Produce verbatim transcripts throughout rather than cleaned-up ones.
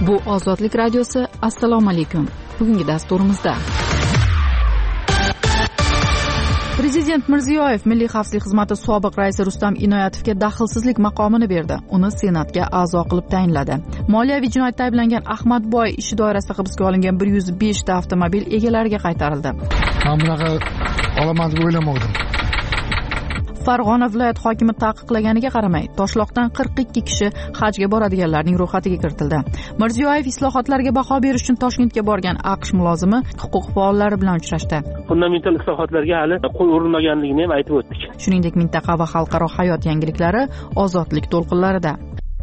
Bu Ozodlik radiosi. Assalomu alaykum. Bugungi dasturimizda Prezident Mirziyoyev Milliy xavfsizlik xizmati sobiq raisi Rustam Inoyatovga daxlsizlik maqomini berdi. Uni Senatga a'zo qilib tayinladi. Moliyaviy jinoyatda ayblangan Ahmadboy ishi doirasida hibsga olingan bir yuz besh ta avtomobil egalariga qaytarildi. Men bunaqa olaman deb o'ylamagandim. Farg'ona viloyat hokimi taqiqlaganiga qaramay, Toshloqdan qirq ikki kishi hajga boradiganlarning ro'yxatiga kiritildi. Mirziyoyev islohotlarga baho berish uchun Toshkentga borgan AQSh mulozimi huquq faollari bilan uchrashdi. Fundamental islohotlarga hali qo'l urilmaganligini ham aytib o'tdik. Shuningdek, mintaqa va xalqaro hayot yangiliklari ozodlik to'lqinlarida.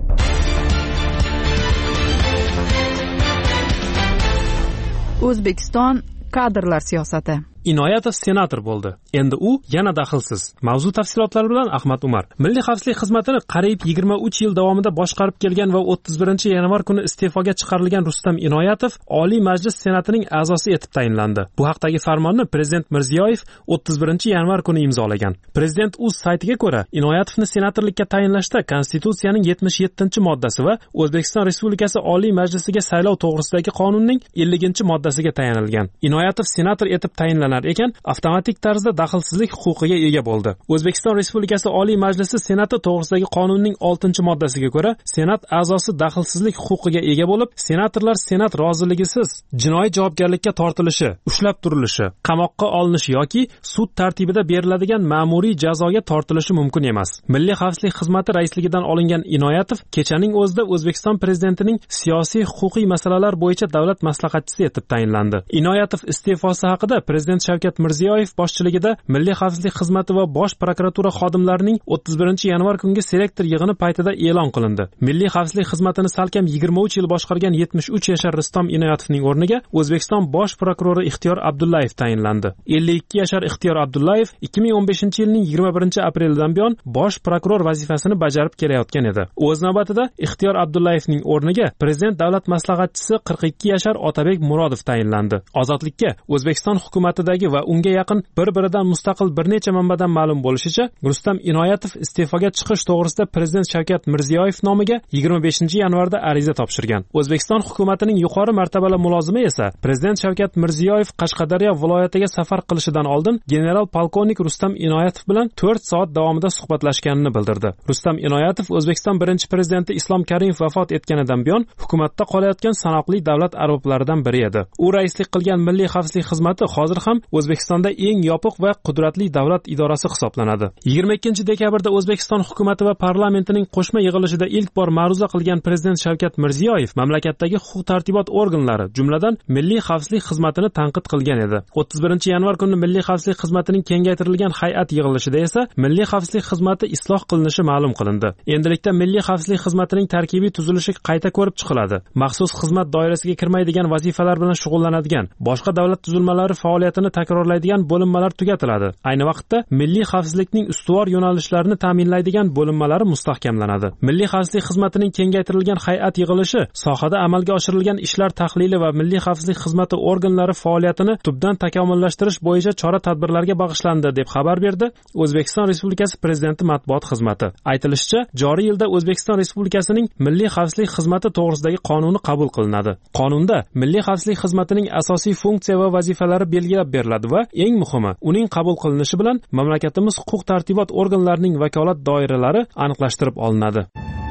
O'zbekiston kadrlar siyosati. Inoyatov senator bo'ldi. Endi u yana daxlsiz. Mavzu tafsilotlari bilan Ahmad Umar. Milliy xavfsizlik xizmatini qariyb yigirma uch yil davomida boshqarib kelgan va o'ttiz birinchi yanvar kuni iste'foga chiqarilgan Rustam Inoyatov Oliy Majlis Senatining a'zosi etib tayinlandi. Bu haqdagi farmonni Prezident Mirziyoyev o'ttiz birinchi yanvar kuni imzolagan. Prezident o'z saytiga ko'ra, Inoyatovni senatorlikka tayinlashda Konstitutsiyaning yetmish yettinchi moddasi va O'zbekiston Respublikasi Oliy Majlisiga saylov to'g'risidagi qonunning elliginchi moddasiga tayanilgan. Inoyatov senator etib tayinlangan ekan, avtomatik tarzda daxlsizlik huquqiga ega bo'ldi. O'zbekiston Respublikasi Oliy Majlisi Senati to'g'risidagi qonunning oltinchi moddasiga ko'ra, Senat a'zosi daxlsizlik huquqiga ega bo'lib, senatorlar Senat roziligisiz jinoiy javobgarlikka tortilishi, ushlab turilishi, qamoqqa olinishi yoki sud tartibida beriladigan ma'muriy jazoga tortilishi mumkin emas. Milliy xavfsizlik xizmati raisligidan olingan Inoyatov kechaning o'zida O'zbekiston prezidentining siyosiy huquqiy masalalar bo'yicha davlat maslahatchisi etib tayinlandi. Inoyatov iste'fosi haqida Prezident Shavkat Mirziyoyev boshchiligida Milliy xavfsizlik xizmati va Bosh prokuratura xodimlarining o'ttiz birinchi yanvar kungi selektor yig'ini paytida e'lon qilindi. Milliy xavfsizlik xizmatini salkam yigirma uch yil boshqargan yetmish uch yashar Rustam Inoyatovning o'rniga O'zbekiston Bosh prokurori Ixtiyor Abdullayev tayinlandi. ellik ikki yashar Ixtiyor Abdullayev ikki ming o'n beshinchi yilning yigirma birinchi aprelidan buyon Bosh prokuror vazifasini bajarib kelayotgan edi. O'z navbatida Ixtiyor Abdullayevning o'rniga Prezident davlat maslahatchisi qirq ikki yashar Otabek Murodov tayinlandi. Ozodlikka O'zbekiston hukumatidagi va unga yaqin bir-biridan mustaqil bir necha manbadan ma'lum bo'lishicha, Rustam Inoyatov iste'foga chiqish to'g'risida Prezident Shavkat Mirziyoyev nomiga yigirma beshinchi yanvarda ariza topshirgan. O'zbekiston hukumatining yuqori martabali mulozimi esa Prezident Shavkat Mirziyoyev Qashqadaryo viloyatiga safar qilishidan oldin general polkovnik Rustam Inoyatov bilan to'rt soat davomida suhbatlashganini bildirdi. Rustam Inoyatov O'zbekiston birinchi prezidenti Islom Karimov vafot etganidan buyon hukumatda qolayotgan sanoqli davlat arboblaridan biri edi. U raislik qilgan Milliy xavfsizlik xizmati hozir ham O'zbekistonda eng yopiq va qudratli davlat idorasi hisoblanadi. yigirma ikkinchi dekabrda O'zbekiston hukumati va parlamentining qo'shma yig'ilishida ilk bor ma'ruza qilgan Prezident Shavkat Mirziyoyev mamlakatdagi huquq-tartibot organlari, jumladan Milliy xavfsizlik xizmatini tanqid qilgan edi. o'ttiz birinchi yanvar kuni Milliy xavfsizlik xizmatining kengaytirilgan hay'at yig'ilishida esa Milliy xavfsizlik xizmati isloh qilinishi ma'lum qilindi. Endilikda Milliy xavfsizlik xizmatining tarkibiy tuzilishi qayta ko'rib chiqiladi. Maxsus xizmat doirasiga kirmaydigan vazifalar bilan shug'ullanadigan boshqa davlat tuzilmalari faoliyatini takrorlaydigan bo'linmalar tugatiladi. Ayni vaqtda milliy xavfsizlikning ustuvor yo'nalishlarini ta'minlaydigan bo'linmalari mustahkamlanadi. Milliy xavfsizlik xizmatining kengaytirilgan hay'at yig'ilishi sohada amalga oshirilgan ishlar tahlili va milliy xavfsizlik xizmati organlari faoliyatini tubdan takomillashtirish bo'yicha chora-tadbirlarga bag'ishlandi deb xabar berdi O'zbekiston Respublikasi Prezidenti matbuot xizmati. Aytilishicha, joriy yilda O'zbekiston Respublikasining Milliy xavfsizlik xizmati to'g'risidagi qonuni qabul qilinadi. Qonunda Milliy xavfsizlik xizmatining asosiy funksiya va vazifalari belgilab beriladi va eng muhimi, uning qabul qilinishi bilan mamlakatimiz huquq-tartibot organlarining vakolat doiralari aniqlashtirib olinadi.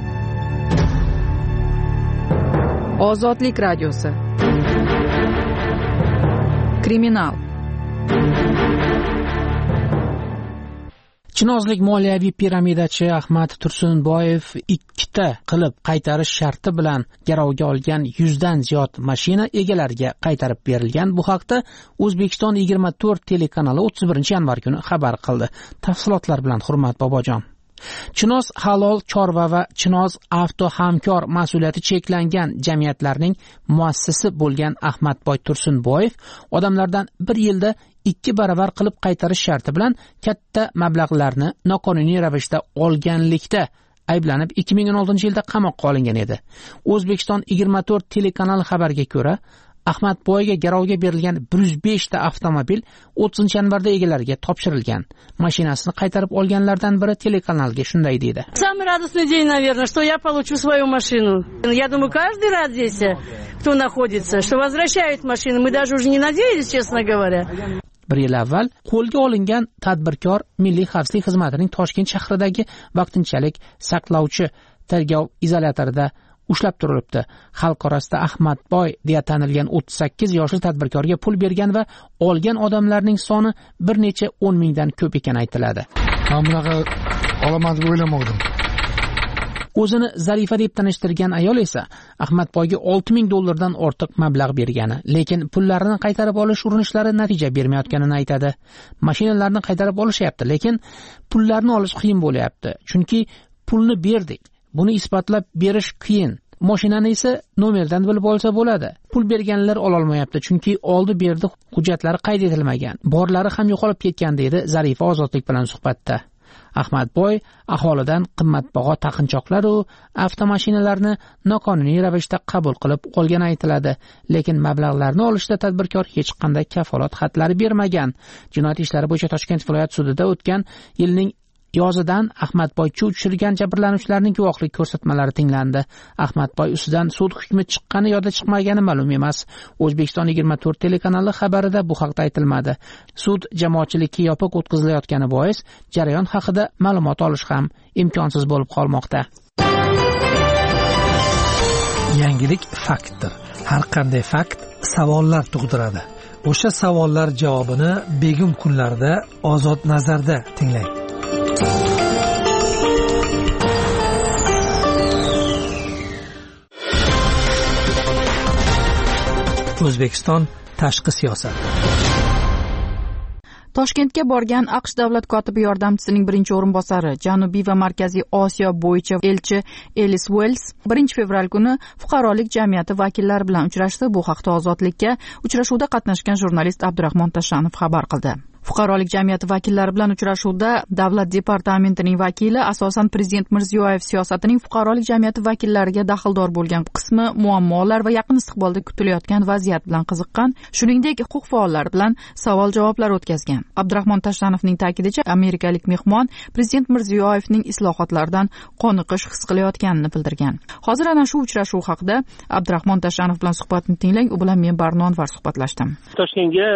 Ozodlik radiosi. Kriminal. Chinozlik moliyaviy piramidachi Ahmad Tursunboyev ikkita qilib qaytarish sharti bilan garovga olgan yuzdan ziyod mashina egalariga qaytarib berilgan. Bu haqda O'zbekiston yigirma to'rt telekanali o'ttiz birinchi yanvar kuni xabar qildi. Tafsilotlar bilan Hurmat Bobojon. Chinoz halol chorva va Chinoz avto hamkor mas'uliyati cheklangan jamiyatlarning muassisi bo'lgan Ahmadboy Tursunboyev odamlardan bir yilda ikki baravar qilib qaytarish sharti bilan katta mablag'larni noqonuniy ravishda olganlikda ayblanib ikki ming o'n oltinchi yilda qamoqqa olingan edi. O'zbekiston yigirma to'rt telekanali xabariga ko'ra, Ahmadboyga garovga berilgan bir yuz besh ta avtomobil o'ttizinchi yanvarda egalariga topshirilgan. Mashinasini qaytarib olganlardan biri telekanalga shunday dedi. Самый радостный день, наверное, что я получу свою машину. Я думаю, каждый рад здесь, кто находится, что возвращают машины. Мы даже уже не надеялись, честно говоря. Bir yil avval qo'lga olingan tadbirkor Milliy xavfsizlik xizmatining Toshkent shahridagi vaqtinchalik saqlovchi tergov izolyatorida ushlab turilibdi. Xalq orasida Ahmadboy deya tanilgan o'ttiz sakkiz yoshli tadbirkorga pul bergan va olgan odamlarning soni bir necha o'n mingdan ko'p ekani aytiladi. Men bunaqa olaman deb o'ylamadim. O'zini Zarifa deb tanishtirgan ayol esa Ahmadboyga olti ming dollardan ortiq mablag' bergani, lekin pullarini qaytarib olish urinishlari natija bermayotganini aytadi. Mashinalarni qaytarib olishyapti, lekin pullarni olish qiyin bo'lyapti. Chunki pulni berdik. Buni isbotlab berish qiyin. Mashinani esa nomerdan bilib olsa bo'ladi. Pul berganlar ola olmayapti, chunki oldi berdi hujjatlari qayd etilmagan. Borlari ham yo'qolib ketgan dedi Zarifa Ozodlik bilan suhbatda. Ahmadboy aholidan qimmatbaho taqinchoqlar va avtomashinalarni noqonuniy ravishda qabul qilib olgani aytiladi, lekin mablag'larni olishda tadbirkor hech qanday kafolat xatlari bermagan. Jinoyat ishlari bo'yicha Toshkent viloyat sudida o'tgan yilning yozidan Ahmadboyga uchirgan jabrlanuvchilarning guvohlik ko'rsatmalari tinglandi. Ahmadboy ustidan sud hukmi chiqqani yo'da chiqmagani ma'lum emas. O'zbekiston yigirma to'rt telekanali xabarida bu haqda aytilmadi. Sud jamoatchilikka yopiq o'tkazilayotgani bois jarayon haqida ma'lumot olish ham imkonsiz bo'lib qolmoqda. Yangilik faktdir. Har qanday fakt savollar tug'diradi. O'sha savollar javobini begum kunlarda Ozod nazarda tinglang. O'zbekiston tashqi siyosat. Toshkentga borgan AQSh davlat kotibi yordamchisining birinchi o'rinbosari, Janubiy va Markaziy Osiyo bo'yicha elchi Elis Wells birinchi fevral kuni fuqarolik jamiyati vakillari bilan uchrashdi. Bu haqda Ozodlikka uchrashuvda qatnashgan jurnalist Abdurahmon Tashanov xabar qildi. Fuqarolik jamiyati vakillari bilan uchrashuvda Davlat departamentining vakili asosan Prezident Mirziyoyev siyosatining fuqarolik jamiyati vakillariga daxldor bo'lgan qismi muammolar va yaqin istiqbolda kutilayotgan vaziyat bilan qiziqqan, shuningdek huquq faollari bilan savol-javoblar o'tkazgan. Abdurahmon Tashanovning ta'kidicha, amerikalik mehmon Prezident Mirziyoyevning islohotlardan qoniqish his qilayotganini bildirgan. Hozir ana shu uchrashuv haqida Abdurahmon Tashanov bilan suhbatni tinglang. U bilan men Barnonvar suhbatlashdim. Toshkentga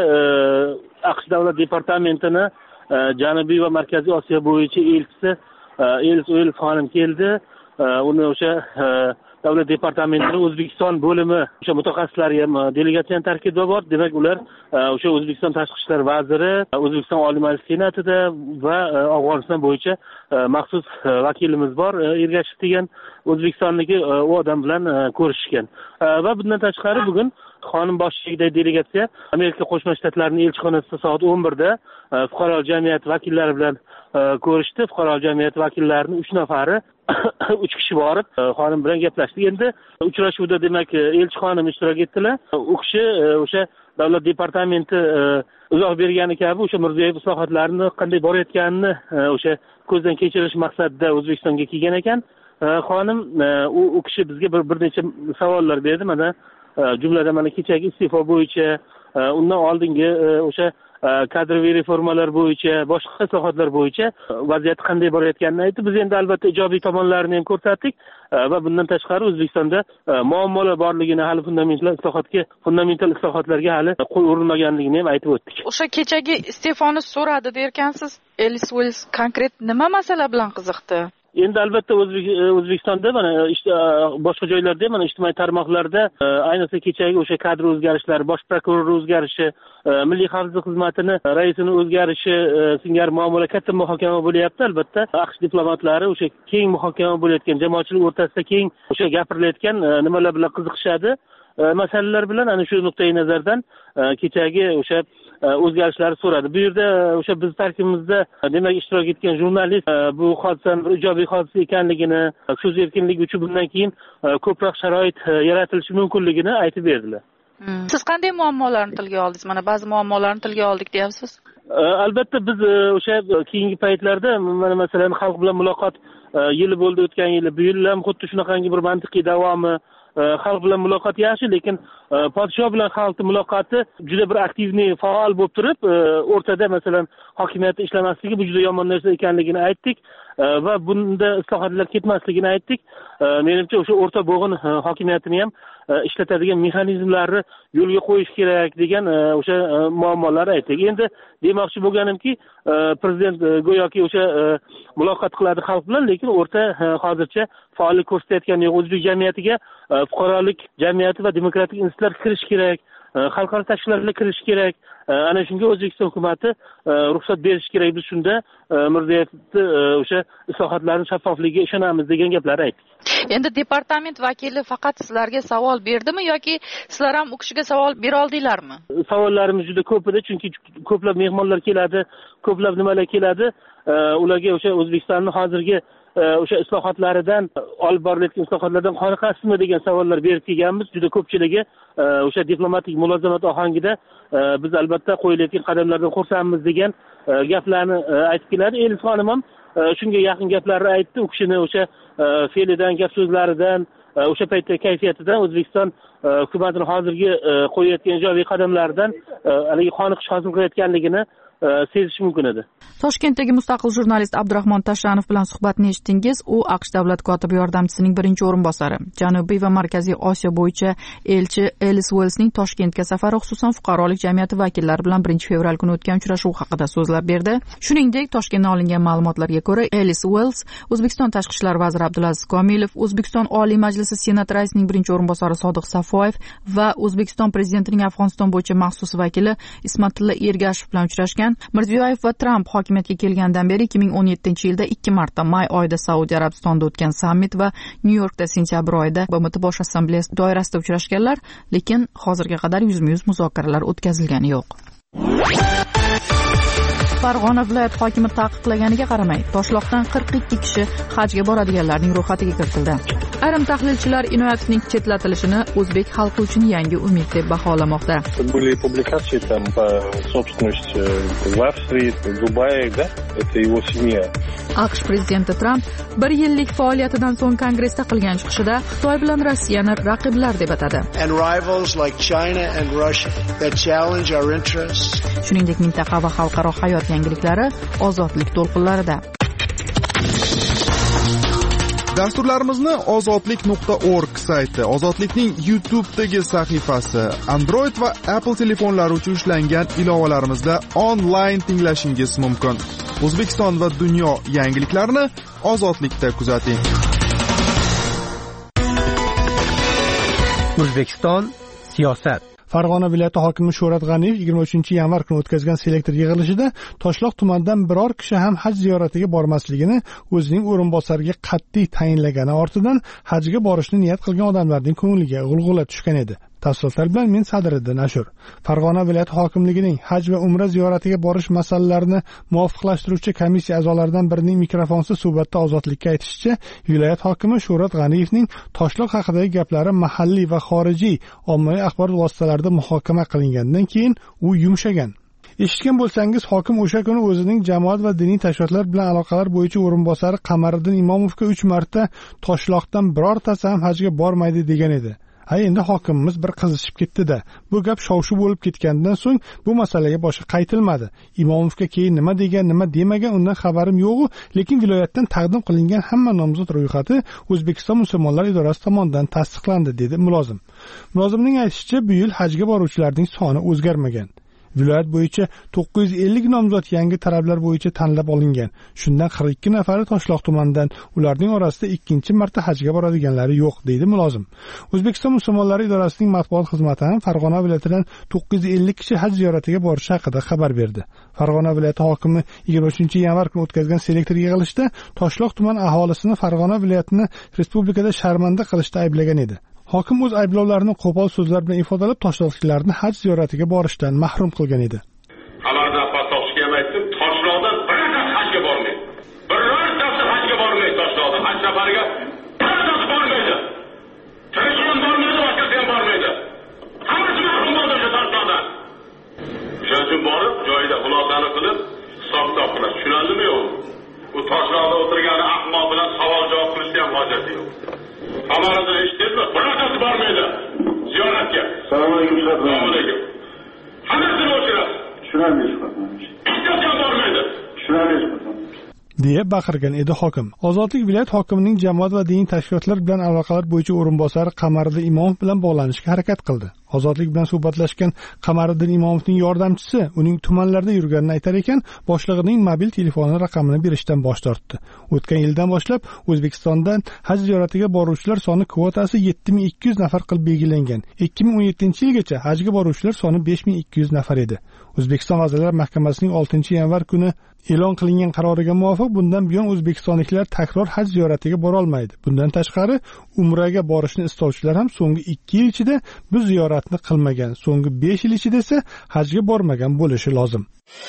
AQSh davlat departamentining Janubiy va Markaziy Osiyo bo'yicha elchisi Elis Wells xonim keldi. Uni o'sha davlat departamentining O'zbekiston bo'limi o'sha mutaxassislari ham delegatsiyaning tarkibida bor. Demak, ular o'sha O'zbekiston tashqi ishlar vaziri, O'zbekiston Oliy Majlis Senatida va Afg'oniston bo'yicha maxsus vakilimiz bor, Ergashev degan O'zbekistonniki u odam bilan ko'rishgan. Va bundan tashqari bugun xonim boshchiligidagi delegatsiya Amerika Qo'shma Shtatlarining elchixonasida soat o'n birda fuqarolik jamiyati vakillari bilan ko'rishdi. Fuqarolik jamiyati vakillarining uch nafari uch kishi borib xonim bilan gaplashdi. Endi uchrashuvda demak elchi xonim ishtirok etdilar. U kishi o'sha davlat departamenti izoh bergani kabi o'sha Mirziyoyev islohotlarini qanday borayotganini o'sha ko'zdan kechirish maqsadida O'zbekistonga kelgan ekan. Xonim u kishi bizga bir bir necha savollar berdi. Mana jumladan mana kechagi iste'fo bo'yicha, undan oldingi o'sha kadroviy reformalar bo'yicha, boshqa islohotlar bo'yicha vaziyat qanday borayotganini aytdi. Biz endi albatta ijobiy tomonlarini ham ko'rsatdik va bundan tashqari O'zbekistonda muammolar borligini, hali fundamental islohotga, fundamental islohotlarga hali qo'l urilmaganligini ham aytib o'tdik. O'sha kechagi iste'foni so'radi derkansiz. Elis Wells konkret nima masala bilan qiziqdi? Endi albatta O'zbekistonda mana boshqa joylarda mana ijtimoiy tarmoqlarda ayniqsa kechagi o'sha kadr o'zgarishlari, bosh prokuror o'zgarishi, Milliy xavfsizlik xizmatini raisining o'zgarishi singari muammolar katta muhokama bo'lyapti. Albatta AQSh diplomatlari o'sha keng muhokama bo'layotgan, jamoatchilik o'rtasida keng o'sha gapirilayotgan nimalar bilan qiziqishadi. Masalalar bilan ana shu nuqtai nazardan kechagi o'sha o'zgarishlarni so'radi. Bu yerda o'sha biz tarkibimizda demak ishtirok etgan jurnalist bu hodisaning bir ijobiy hodisa ekanligini, so'z erkinligi uchun bundan keyin ko'proq sharoit yaratilishi mumkinligini aytib berdilar. Hmm. Siz qanday muammolarni tilga oldingiz? Mana ba'zi muammolarni tilga oldik deyapsiz. Albatta biz o'sha keyingi paytlarda mana masalan xalq bilan muloqot yili bo'ldi o'tgan yili. Bu yil ham xuddi shunaqangi bir mantiqiy davomi xalq bilan muloqot yaxshi, lekin podshoh bilan xalqning muloqoti juda bir aktivniy, faol bo'lib turib, o'rtada masalan hokimiyatni ishlamasligi bu juda yomon narsa ekanligini aytdik va bunda islohotlar ketmasligini aytdik. Menimcha o'sha o'rta bo'g'in hokimiyatini ham ishlatadigan mexanizmlarni yo'lga qo'yish kerak degan o'sha muammolarni aytdik. Endi demoqchi bo'lganimki, prezident go'yoki o'sha muloqot qiladi xalq bilan, lekin o'rta hozircha faollik ko'rsatayotgani yo'q. O'zbek jamiyatiga fuqarolik jamiyati va demokratik institutlar kirish kerak, xalqaro tashkilotlarga kirish kerak. Ana shunga O'zbekiston hukumatı ruxsat berish kerak. Biz shunda Mirzayevni o'sha islohotlarning shaffofligiga ishonamiz degan gaplarni aytdik. Endi departament vakili faqat sizlarga savol berdimi yoki sizlar ham u kishiga savol bera oldinglarmi? Savollarimiz juda ko'p edi, chunki ko'plab mehmonlar keladi, ko'plab nimalar keladi. Ularga o'sha O'zbekistonning hozirgi o'sha islohotlaridan, olib borilayotgan islohotlardan qoniqasizmi degan savollar berib kelganmiz. Juda ko'pchiligi o'sha diplomatik mulozamat ohangida biz albatta qo'yilayotgan qadamlardan xursandmiz degan gaplarni aytib keladi. Elif xonim ham shunga yaqin gaplarni aytdi. U kishini o'sha fe'lidan, gap so'zlaridan, o'sha paytdagi kayfiyatidan, O'zbekiston hukumatining hozirgi qo'yayotgan ijobiy qadamlaridan haligi qoniqish hosil qilayotganligini sezish mumkin edi. Toshkentdagi mustaqil jurnalist Abdurahmon Tashranov bilan suhbatni eshitdingiz. U AQSh davlat kotibi yordamchisining birinchi o'rinbosari. Janubiy va Markaziy Osiyo bo'yicha elchi Ellis Wellsning Toshkentga safari, xususan fuqarolik jamiyati vakillari bilan birinchi fevral kuni o'tgan uchrashuv haqida so'zlab berdi. Shuningdek, Toshkentdan olingan ma'lumotlarga ko'ra, Ellis Wells O'zbekiston tashqi ishlar vaziri Abdulaziz Komilov, O'zbekiston Oliy Majlisi Senat raisining birinchi o'rinbosari Sodiq Safoyev va O'zbekiston prezidentining Afg'oniston bo'yicha maxsus vakili Ismatilla Ergashev bilan uchrashgan. Mirziyoyev va Tramp hokimiyatga kelgandan beri ikki ming o'n yettinchi yilda ikki marta may oyida Saudiya Arabistonida o'tgan sammit va Nyu-Yorkda sentyabr oyida B M T bosh assambleyasi doirasida uchrashganlar, lekin hozirga qadar yuzma-yuz muzokaralar o'tkazilgani yo'q. Farg'ona viloyat hokimi taqiqlaganiga qaramay, Toshloqdan qirq ikki kishi hajga boradiganlarning ro'yxatiga kiritildi. Ayrim tahlilchilar Inoyatovning chetlatilishini o'zbek xalqi uchun yangi umid deb baholamoqda. Были публикации там по собственности в Австрии, в Дубае, да? Это его семья. AQSh prezidenti Tramp bir yillik faoliyatidan so'ng kongressda qilgan chiqishida Xitoy bilan Rossiyani raqiblar deb atadi. And rivals like China and Russia that challenge our interests. Shuningdek, mintaqa va xalqaro hayot yangiliklari ozodlik to'lqinlarida. Dasturlarimizni ozodlik nuqta org sayti, Ozodlikning YouTube'dagi sahifasi, Android va Apple telefonlari uchun ishlangan ilovalarimizda onlayn tinglashingiz mumkin. O'zbekiston va dunyo yangiliklarini Ozodlikda kuzating. O'zbekiston siyosat. Farg'ona viloyati hokimi Shuhrat G'aniyev yigirma uchinchi yanvar kuni o'tkazgan selektor yig'ilishida Toshloq tumanidan biror kishi ham haj ziyoratiga bormasligini o'zining o'rinbosariga qat'iy tayinlagani ortidan hajga borishni niyat qilgan odamlarning ko'ngliga g'ulg'ula tushgan edi. Tafsilotlar bilan men Sadiriddin Ashur. Farg'ona viloyati hokimligining haj va umra ziyoratiga borish masalalarini muvofiqlashtiruvchi komissiya a'zolaridan birining mikrofonsiz suhbatda Ozodlikka aytishicha, viloyat hokimi Shuhrat G'aniyevning Toshloq haqidagi gaplari mahalliy va xorijiy ommaviy axborot vositalarida muhokama qilingandan keyin u yumshagan. Eshitgan bo'lsangiz, hokim o'sha kuni o'zining jamoat va diniy tashkilotlar bilan aloqalar bo'yicha o'rinbosari Qamariddin Imomovga uch marta Toshloqdan birortasi ham hajga bormaydi degan edi. Ha, endi hokimimiz bir qizishib ketdi-da. Bu gap shov-shuv bo'lib ketgandan so'ng bu masalaga boshqa qaytilmadi. Imomovga keyin nima degan, nima demagan undan xabarim yo'q, lekin viloyatdan taqdim qilingan hamma nomzod ro'yxati O'zbekiston musulmonlar idorasi tomonidan tasdiqlandi, dedi mulozim. Mulozimning aytishicha, bu yil hajga boruvchilarning soni o'zgarmagan. Viloyat bo'yicha to'qqiz yuz ellik nomzod yangi talablar bo'yicha tanlab olingan. Shundan qirq ikki nafari Toshloq tumanidan, ularning orasida ikkinchi marta hajga boradiganlari yo'q, deydi mulozim. O'zbekiston musulmonlari idorasining matbuot xizmati ham Farg'ona viloyatidan to'qqiz yuz ellik kishi haj ziyoratiga borishi haqida xabar berdi. Farg'ona viloyati hokimi yigirma uchinchi yanvar kuni o'tkazgan selektor yig'ilishida Toshloq tuman aholisini Farg'ona viloyatini respublikada sharmanda qilishda ayblagan edi. Hokim o'z ayblovlarini qo'pol so'zlar bilan ifodalab, toshloqliklarni haj ziyoratiga borishdan mahrum qilgan edi. Xabardan Patoshga ham aytdim, Toshloqdan birorta hajga bormaydi. Birortasi hajga bormaydi Toshloqdan. Haj safariga birortasi bormaydi. Tirikchilar bormaydi, boshqasi ham bormaydi. Hammasi mahrum bo'ldi o'sha Toshloqdan. Shuning uchun borib, joyida xulosani qilib, hisob-kitob qiladi. Tushunaldimi yo'q? Bu Toshloqda o'tirgan ahmoq bilan savol-javob qilishga ham hojati yo'q. Xabarida eshitdingizmi? Birortasi bormaydi ziyoratga. Assalomu alaykum. Assalomu alaykum. Hammasini o'chirasiz. Tushunarsiz. Hech qachon bormaydi. Tushunarsiz. deya baqirgan edi hokim. Ozodlik viloyat hokimining jamoat va diniy tashkilotlar bilan aloqalar bo'yicha o'rinbosari Qamariddin Imomov bilan bog'lanishga harakat qildi. Ozodlik bilan suhbatlashgan Qamariddin Imomovning yordamchisi uning tumanlarda yurganini aytar ekan, boshlig'ining mobil telefoni raqamini berishdan bosh tortdi. O'tgan yildan boshlab O'zbekistondan haj ziyoratiga boruvchilar soni kvotasi yetti ming ikki yuz nafar qilib belgilangan. ikki ming o'n yettinchi yilgacha hajga boruvchilar soni besh ming ikki yuz nafar edi. O'zbekiston Vazirlar Mahkamasining oltinchi yanvar kuni e'lon qilingan qaroriga muvofiq bundan buyon o'zbekistonliklar takror haj ziyoratiga bora olmaydi. Bundan tashqari umraga borishni istovchilar ham so'nggi ikki yil ichida bu ziyoratni qilmagan, so'nggi besh yil ichida esa hajga bormagan bo'lishi lozim.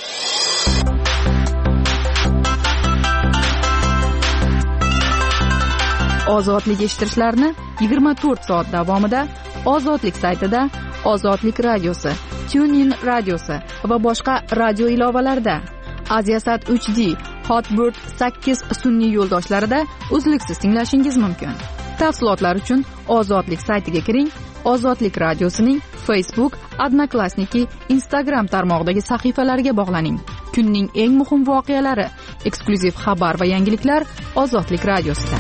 Ozodlik eshittirishlarni yigirma to'rt soat davomida Ozodlik saytida, Ozodlik radiosi, TuneIn radiosi va boshqa radio ilovalarida, Aziasat uch D, Hotbird sakkiz sun'iy yo'ldoshlarida uzluksiz tinglashingiz mumkin. Tafsilotlar uchun Ozodlik saytiga kiring. Ozodlik radiosining Facebook, Odnoklassniki, Instagram tarmog'idagi sahifalariga bog'laning. Kunning eng muhim voqealari, eksklyuziv xabar va yangiliklar Ozodlik radiosida.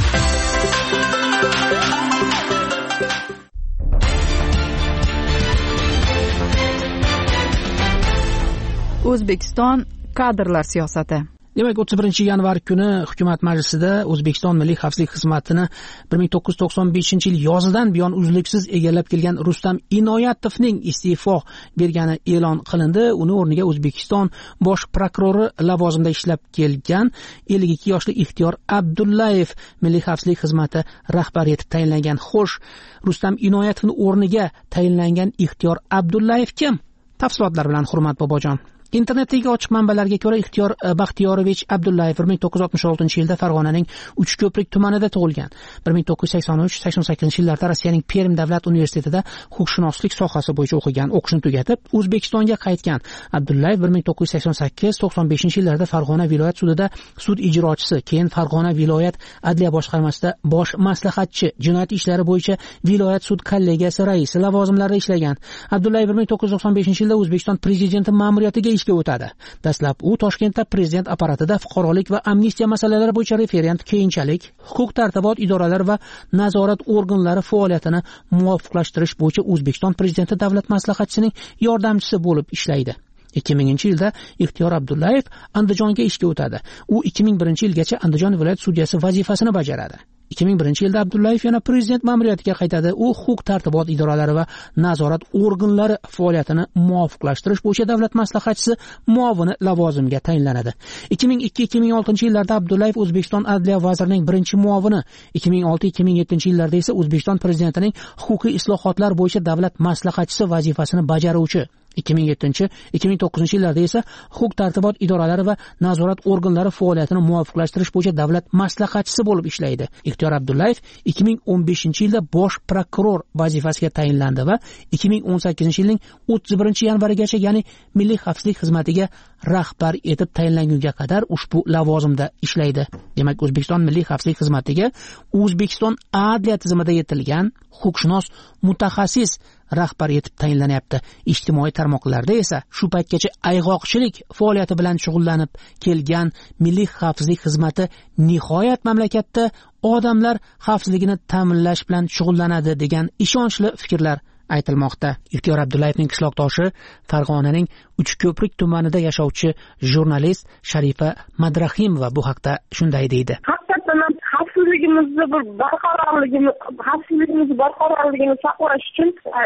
O'zbekiston kadrlar siyosati. Demak, o'ttiz birinchi yanvar kuni hukumat majlisida O'zbekiston Milliy xavfsizlik xizmatini bir ming to'qqiz yuz to'qson beshinchi yil yozidan buyon uzluksiz egallab kelgan Rustam Inoyatovning iste'fo bergani e'lon qilindi. Uni o'rniga O'zbekiston bosh prokurori lavozimida ishlab kelgan ellik ikki yoshli Ixtiyor Abdullayev Milliy xavfsizlik xizmati rahbari etib tayinlangan. Xo'sh, Rustam Inoyatovning o'rniga tayinlangan Ixtiyor Abdullayev kim? Tafsilotlar bilan Hurmat Bobojon. Internetdagi ochiq manbalarga ko'ra, Ixtiyor Baxtiyorovich Abdullayev bir ming to'qqiz yuz oltmish oltinchi yilda Farg'onaning Uchko'prik tumanida tug'ilgan. bir ming to'qqiz yuz sakson uch sakson sakkizinchi yillarda Rossiyaning Perm davlat universitetida huquqshunoslik sohasi bo'yicha o'qigan. O'qishni tugatib, O'zbekistonga qaytgan. Abdullayev bir ming to'qqiz yuz sakson sakkiz to'qson beshinchi yillarda Farg'ona viloyat sudida sud ijrochisi, keyin Farg'ona viloyat adliya boshqarmasida bosh maslahatchi, jinoyat ishlari bo'yicha viloyat sud kollegiyasi raisi lavozimlarida ishlagan. Abdullayev bir ming to'qqiz yuz to'qson beshinchi yilda O'zbekiston prezidenti ma'muriyatiga ishga o'tadi. Dastlab u Toshkentda prezident apparatida fuqarolik va amnistiya masalalari bo'yicha referent, keyinchalik huquq tartibot idoralari va nazorat organlari faoliyatini muvofiqlashtirish bo'yicha O'zbekiston prezidenti davlat maslahatchisining yordamchisi bo'lib ishlaydi. ikki minginchi yilda Ixtiyor Abdullayev Andijonga ishga o'tadi. U ikki ming birinchi yilgacha Andijon viloyat sudyasi vazifasini bajaradi. ikki ming birinchi yilda Abdullayev yana prezident ma'muriyatiga qaytadi. U huquq tartibot idoralari va nazorat organlari faoliyatini muvofiqlashtirish bo'yicha davlat maslahatchisi muovini lavozimiga tayinlanadi. ikki ming ikki ikki ming oltinchi yillarda Abdullayev O'zbekiston adliya vazirining birinchi muovini, ikki ming olti ikki ming yettinchi yillarda esa O'zbekiston prezidentining huquqiy islohotlar bo'yicha davlat maslahatchisi vazifasini bajaruvchi. ikki ming yettinchi ikki ming to'qqizinchi yillarda esa huquq tartibot idoralari va nazorat organlari faoliyatini muvofiqlashtirish bo'yicha davlat maslahatchisi bo'lib ishlaydi. Ixtiyor Abdullayev ikki ming o'n beshinchi yilda bosh prokuror vazifasiga tayinlandi va ikki ming o'n sakkizinchi yilning o'ttiz birinchi yanvarigacha, ya'ni Milliy xavfsizlik xizmatiga rahbar etib tayinlangunga qadar ushbu lavozimda ishlaydi. Demak, O'zbekiston Milliy xavfsizlik xizmatiga O'zbekiston adliya tizimida yetilgan huquqshunos mutaxassis rahbar etib tayinlanyapti. Ijtimoiy tarmoqlarda esa shu paytgacha ayg'oqchilik faoliyati bilan shug'ullanib kelgan Milliy xavfsizlik xizmati nihoyat mamlakatda odamlar xavfsizligini ta'minlash bilan shug'ullanadi degan ishonchli fikrlar aytilmoqda. Ixtiyor Abdullayevning qishloqdoshi Farg'onaning Uchko'prik tumanida yashovchi jurnalist Sharifa Madrahimova bu haqda shunday deydi. Haqiqatan xavfsizligimizni bir barqarorligini, xavfsizligimizni barqarorligini saqlash uchun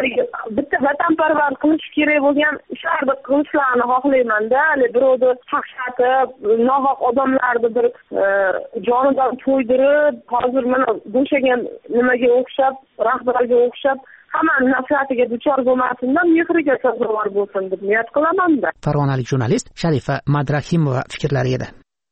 bitta vatanparvar qilish kerak bo'lgan ishlarni qilishlarni xohlayman-da. Birovni qaqshatib, nohaq odamlarni bir jonidan to'ydirib, hozir mana bo'shagan nimaga o'xshab, rahbarga o'xshab hammaning nafratiga duchor bo'lmasinda, mehriga sazovor bo'lsin deb niyat qilaman-da. Farg'onalik jurnalist Sharifa Madrahimova fikrlari edi.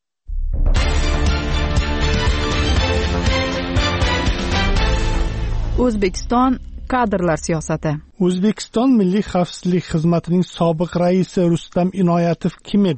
O'zbekiston kadrlar siyosati. O'zbekiston Milliy xavfsizlik xizmatining sobiq raisi Rustam Inoyatov kim edi?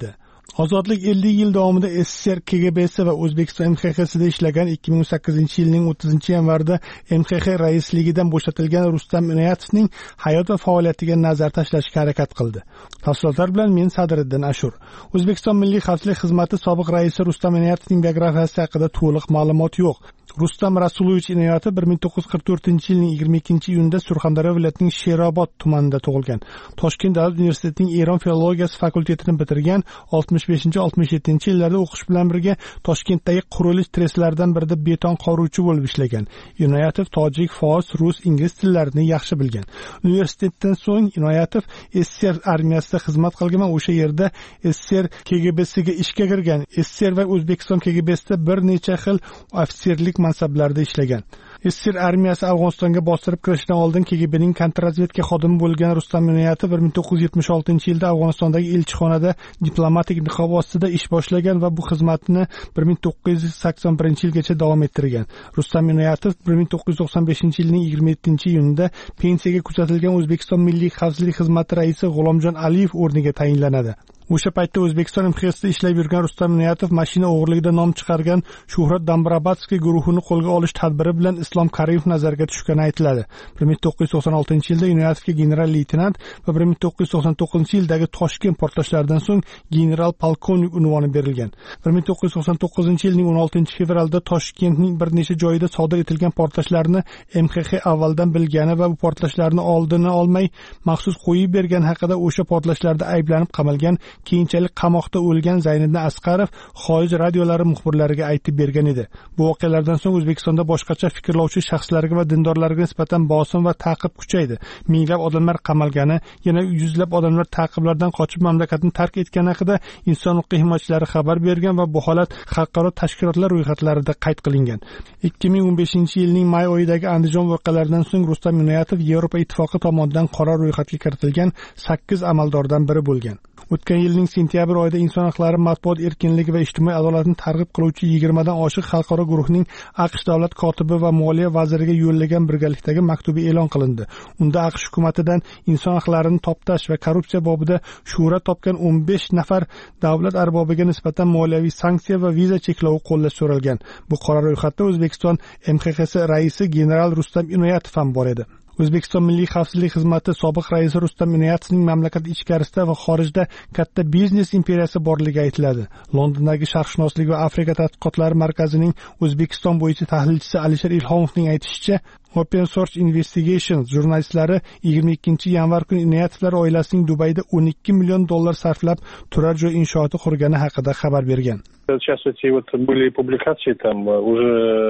Ozodlik ellik yil davomida S S R K G B'si va O'zbekiston M X X'sida ishlagan ikki ming o'n sakkizinchi yilning o'ttizinchi yanvarida M X X raisligidan bo'shatilgan Rustam Inoyatovning hayot va faoliyatiga nazar tashlashga harakat qildi. Tafsilotlar bilan men Sadriddin Ashur. O'zbekiston Milliy xavfsizlik xizmati sobiq raisi Rustam Inoyatovning biografiyasi haqida to'liq ma'lumot yo'q. Rustam Rasulovich Inoyatov bir ming to'qqiz yuz qirq to'rtinchi yilning yigirma ikkinchi iyunida Surxondaryo viloyatining Sherobod tumanida tug'ilgan. Toshkent davlat universitetining Eron filologiyasi fakultetini bitirgan. oltmish beshinchi oltmish yettinchi yillarda o'qish bilan birga Toshkentdagi qurilish treslaridan birida beton qovuruvchi bo'lib ishlagan. Inoyatov tojik, fors, rus, ingliz tillarini yaxshi bilgan. Universitetdan so'ng Inoyatov S S R armiyasida xizmat qilgan va o'sha yerda S S R K G B'siga ishga kirgan. S S R va O'zbekiston K G B'sida bir necha xil ofitserlik mansablarda ishlagan. S S R armiyasi Afg'onistonga bostirib kirishdan oldin K G B'ning kontrrazvedka xodimi bo'lgan Rustam Inoyatov bir ming to'qqiz yuz yetmish oltinchi yilda Afg'onistondagi elchixonada diplomatik niqob ostida ish boshlagan va bu xizmatni bir ming to'qqiz yuz sakson birinchi yilgacha davom ettirgan. Rustam Inoyatov bir ming to'qqiz yuz to'qson beshinchi yilning yigirma yettinchi iyunida pensiyaga kuzatilgan O'zbekiston Milliy xavfsizlik xizmati raisi G'ulomjon Aliyev o'rniga tayinlanadi. O'sha paytda O'zbekiston M X X'da ishlayb yurgan Rustam Inoyatov mashina o'g'irligida nom chiqargan Shuhrat Dambrabatskiy guruhini qo'lga olish tadbiri bilan Islom Karimov nazarga tushgani aytiladi. bir ming to'qqiz yuz to'qson oltinchi yilda Inoyatovga general leytenant va bir ming to'qqiz yuz to'qson to'qqizinchi yildagi Toshkent portlashlaridan so'ng general polkovnik unvoni berilgan. bir ming to'qqiz yuz to'qson to'qqizinchi yilning o'n oltinchi fevralida Toshkentning bir necha joyida sodir etilgan portlashlarni M X X avvaldan bilgani va bu portlashlarni oldini olmay maxsus qo'yib bergan haqida o'sha portlashlarda ayblanib qamalgan, keyinchalik qamoqda o'lgan Zayniddin Asqarov xorij radiolari muxbirlariga aytib bergan edi. Bu voqealardan so'ng O'zbekistonda boshqacha fikrlovchi shaxslarga va dindorlarga nisbatan bosim va ta'qib kuchaydi. Minglab odamlar qamalgani, yana yuzlab odamlar ta'qiblardan qochib mamlakatni tark etgani haqida inson huquqiy himoyachilari xabar bergan va bu holat xalqaro tashkilotlar ro'yxatlarida qayd qilingan. ikki ming o'n beshinchi yilning may oyidagi Andijon voqealaridan so'ng Rustam Inoyatov Yevropa Ittifoqi tomonidan qora ro'yxatga kiritilgan sakkiz amaldordan biri bo'lgan. O'tgan yilning sentyabr oyida inson huquqlari, matbuot erkinligi va ijtimoiy adolatni targ'ib qiluvchi yigirmadan oshiq xalqaro guruhning AQSh davlat kotibi va moliya vaziriga yo'llagan birgalikdagi maktubi e'lon qilindi. Unda AQSh hukumatidan inson huquqlarini toptash va korrupsiya bobida shuhrat topgan o'n besh nafar davlat arbobiga nisbatan moliyaviy sanksiya va viza cheklovi qo'llash so'ralgan. Bu qora ro'yxatda O'zbekiston M X X raisi general Rustam Inoyatov ham bor edi. O'zbekiston Milliy xavfsizlik xizmati sobiq raisi Rustam Inoyatovning mamlakat ichkarisida va xorijda katta biznes imperiyasi borligi aytiladi. Londondagi sharqshunoslik va Afrika tadqiqotlari markazining O'zbekiston bo'yicha tahlilchisi Alisher Ilhomovning aytishicha, Open Source Investigations jurnalistlari yigirma ikkinchi yanvar kuni Inoyatovlar oilasining Dubayda o'n ikki million dollar sarflab turar joy inshooti qurgani haqida xabar bergan. Сейчас эти вот были публикации там уже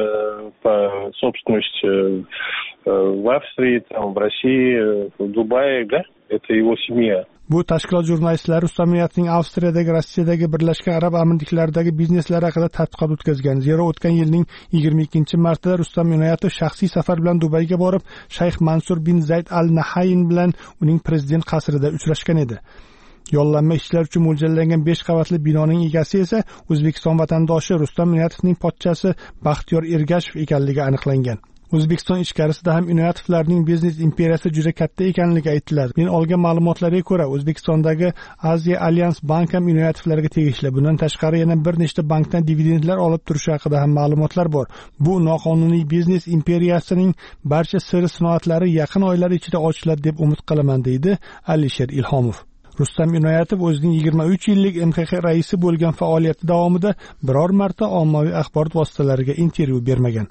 по собственности в Австрии, там в России, в Дубае, да? Это его семья. Bu tashkilot jurnalistlari Rustam Inoyatovning Avstriyadagi, Rossiyadagi, Birlashgan Arab Amirliklaridagi bizneslari haqida tadqiqot o'tkazgan. Zero o'tgan yilning yigirma ikkinchi martida Rustam Inoyatov shaxsiy safar bilan Dubayga borib, Shayx Mansur bin Zayd Al Nahayn bilan uning prezident qasrida uchrashgan edi. Yollanma ishchilar uchun mo'ljallangan besh qavatli binoning egasi esa O'zbekiston vatandoshi Rustam Inoyatovning pochchasi Baxtiyor Ergashev ekanligi aniqlangan. O'zbekiston ichkarisida ham Inoyatovlarning biznes imperiyasi juda katta ekanligi aytiladi. Men olgan ma'lumotlarga ko'ra, O'zbekistondagi Aziya Alliance bank ham Inoyatovlarga tegishli. Bundan tashqari yana bir nechta bankdan dividendlar olib turishi haqida ham ma'lumotlar bor. Bu noqonuniy biznes imperiyasining barcha sirli sinoatlari yaqin oylar ichida ochiladi deb umid qilaman, deydi Alisher Ilhomov. Rustam Inoyatov o'zining yigirma uch yillik M X X raisi bo'lgan faoliyati davomida biror marta ommaviy axborot vositalariga intervyu bermagan.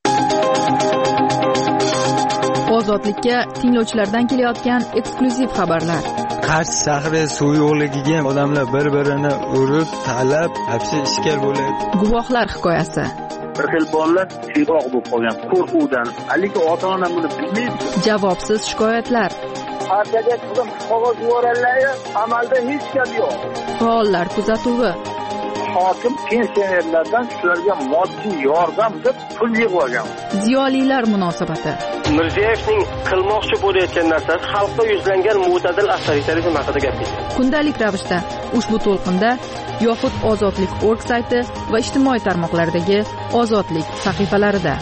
Ozodlikka tinglovchilardan kelayotgan eksklyuziv xabarlar. Qarsh shahri suv yo'qligiga odamlar bir-birini urib, talab, hapsi ishkal bo'ladi. Guvohlar hikoyasi. Bir xil bolalar siyroq bo'lib qolgan qo'rquvdan. Haligi ota-ona buni bilmaydi. Javobsiz shikoyatlar. Partiyaga qizim qog'oz yuborganlar, amalda hech gap yo'q. Faollar kuzatuvi. Hokim pensionerlardan shularga moddiy yordam deb pul yig'ib olgan. Ziyolilar munosabati. Mirziyoyevning qilmoqchi bo'layotgan narsasi xalqqa yuzlangan mo'tadil avtoritarizm haqida gapirdi. Kundalik ravishda ushbu to'lqinda yoxud ozodlik nokta org sayti va ijtimoiy tarmoqlardagi ozodlik sahifalarida.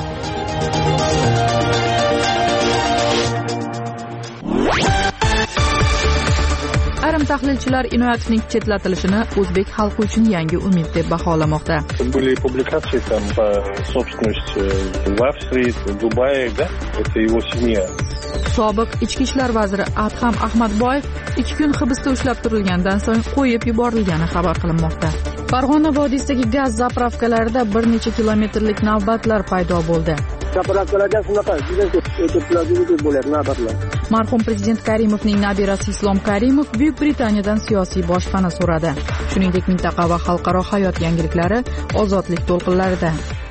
Ayrim tahlilchilar Inoyatovning chetlatilishini o'zbek xalqi uchun yangi umid deb baholamoqda. Были публикации там по собственности в Австрии, в Дубае, да? Это его семья. Sobiq ichki ishlar vaziri Adham Ahmadboyev ikki kun hibsda ushlab turilgandan so'ng qo'yib yuborilgani xabar qilinmoqda. Farg'ona vodiysidagi gaz zapravkalarida bir necha kilometrlik navbatlar paydo bo'ldi. Zapravkalarda shunaqa juda ko'p bo'ladi navbatlar. Marhum prezident Karimovning nabirasi Islom Karimov Buyuk Britaniyadan siyosiy boshpana so'radi. Shuningdek, mintaqa va xalqaro hayot yangiliklari ozodlik to'lqinlarida.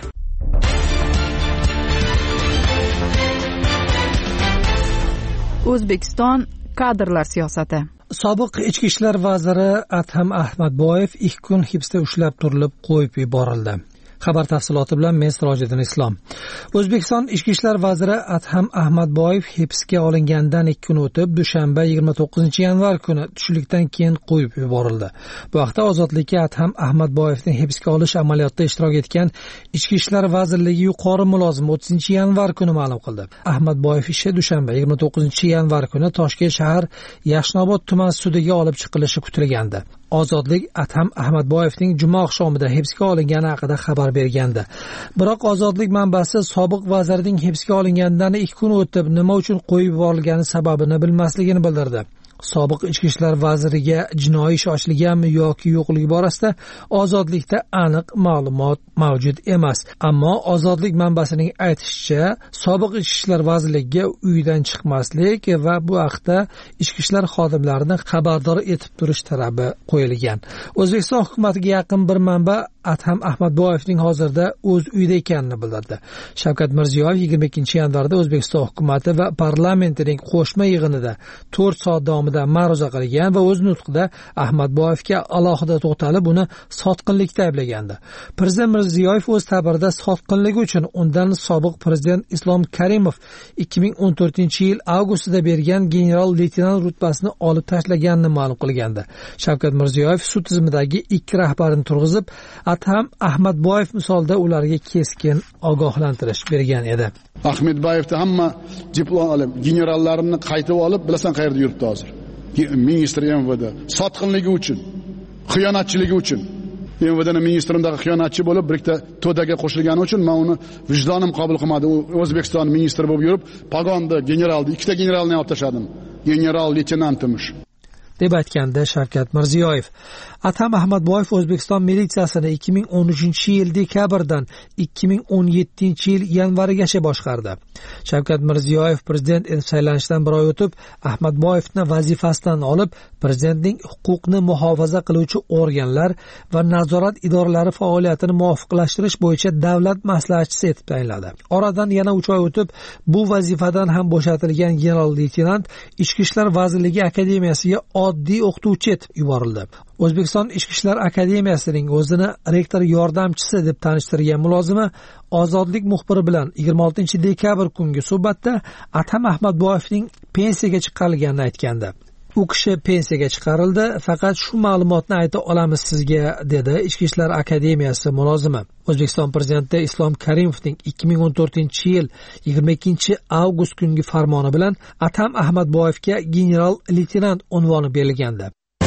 O'zbekiston kadrlar siyosati. Sobiq ichki ishlar vaziri Adham Ahmadboyev ikki kun hibsda ushlab turilib qo'yib yuborildi. Xabar tafsiloti bilan men Sirojiddin Islom. O'zbekiston ichki ishlar vaziri Adham Ahmadboyev hibsga olingandan ikki kun o'tib dushanba yigirma to'qqizinchi yanvar kuni tushlikdan keyin qo'yib yuborildi. Bu haqda Ozodlikka Adham Ahmadboyevni hibsga olish amaliyotida ishtirok etgan Ichki ishlar vazirligi yuqori mulozimi o'ttizinchi yanvar kuni ma'lum qildi. Ahmadboyev ishi dushanba yigirma to'qqizinchi yanvar kuni Toshkent shahar Yashnobod tuman sudiga olib chiqilishi kutilgandi. Ozodlik Adham Ahmadboyevning juma oqshomida hibsga olingani haqida xabar bergandi. Biroq Ozodlik manbasi sobiq vazirning hibsga olinganidan ikki kun o'tib nima uchun qo'yib yuborilgani sababini bilmasligini bildirdi. Sobiq ichki ishlar vaziriga jinoiy ish ochilganmi yoki yo'qligi borasida Ozodlikda aniq ma'lumot mavjud emas. Ammo Ozodlik manbasining aytishicha, sobiq ichki ishlar vazirligiga uydan chiqmaslik va bu haqda ichki ishlar xodimlarini xabardor etib turish talabi qo'yilgan. O'zbekiston hukumatiga yaqin bir manba Adham Ahmadboyevning hozirda o'z uyida ekanini bildirdi. Shavkat Mirziyoyev yigirma ikkinchi yanvarda O'zbekiston hukumati va parlamentining qo'shma yig'inida to'rt soat davomida ma'ruza qilgan va o'z nutqida Ahmadboyevga alohida to'xtalib uni sotqinlikda ayblagandi. Prezident Mirziyoyev o'z ta'birida sotqinligi uchun undan sobiq prezident Islom Karimov ikki ming o'n to'rtinchi yil avgustida bergan general-leytenant rutbasini olib tashlaganini ma'lum qilgandi. Shavkat Mirziyoyev sud tizimidagi ikki rahbarni turg'izib, Adham Ahmadboyev misolida ularga keskin ogohlantirish bergan edi. Ahmadboyevni hamma diplom olib, generallarini qaytib olib, bilasan qayerda yuribdi hozir? Ministr M V D sotqinligi uchun, xiyonatchiligi uchun. M V D'ning ministrimdagi xiyonatchi bo'lib, birikta to'daga qo'shilgani uchun men uni vijdonim qabul qilmadi. U O'zbekiston ministri bo'lib yurib, pagonni generalni, ikkita generalni olib tashladim. General-leytenantimish. deb aytganda Shavkat Mirziyoyev. Adham Ahmadboyev O'zbekiston militsiyasini ikki ming o'n uchinchi yil dekabrdan ikki ming o'n yettinchi yil yanvarigacha boshqardi. Shavkat Mirziyoyev prezident etib saylanishidan bir oy o'tib, Ahmadboyevni vazifasidan olib, prezidentning huquqni muhofaza qiluvchi organlar va nazorat idoralari faoliyatini muvofiqlashtirish bo'yicha davlat maslahatchisi etib tayinladi. Oradan yana uch oy o'tib, bu vazifadan ham bo'shatilgan general-leytenant Ichki ishlar vazirligi akademiyasiga oddiy o'qituvchi etib yuborildi. O'zbekiston Ichki ishlar akademiyasining o'zini rektor yordamchisi deb tanishtirgan mulozimi Ozodlik muxbiri bilan yigirma oltinchi dekabr kungi suhbatda Adham Ahmadboyevning pensiyaga chiqarilganini aytgandi. U kishi pensiyaga chiqarildi, faqat shu ma'lumotni ayta olamiz sizga, dedi Ichki ishlar akademiyasi mulozimi. O'zbekiston prezidenti Islom Karimovning ikki ming o'n to'rtinchi yil yigirma ikkinchi avgust kungi farmoni bilan Adham Ahmadboyevga general-leytenant unvoni berilgandi.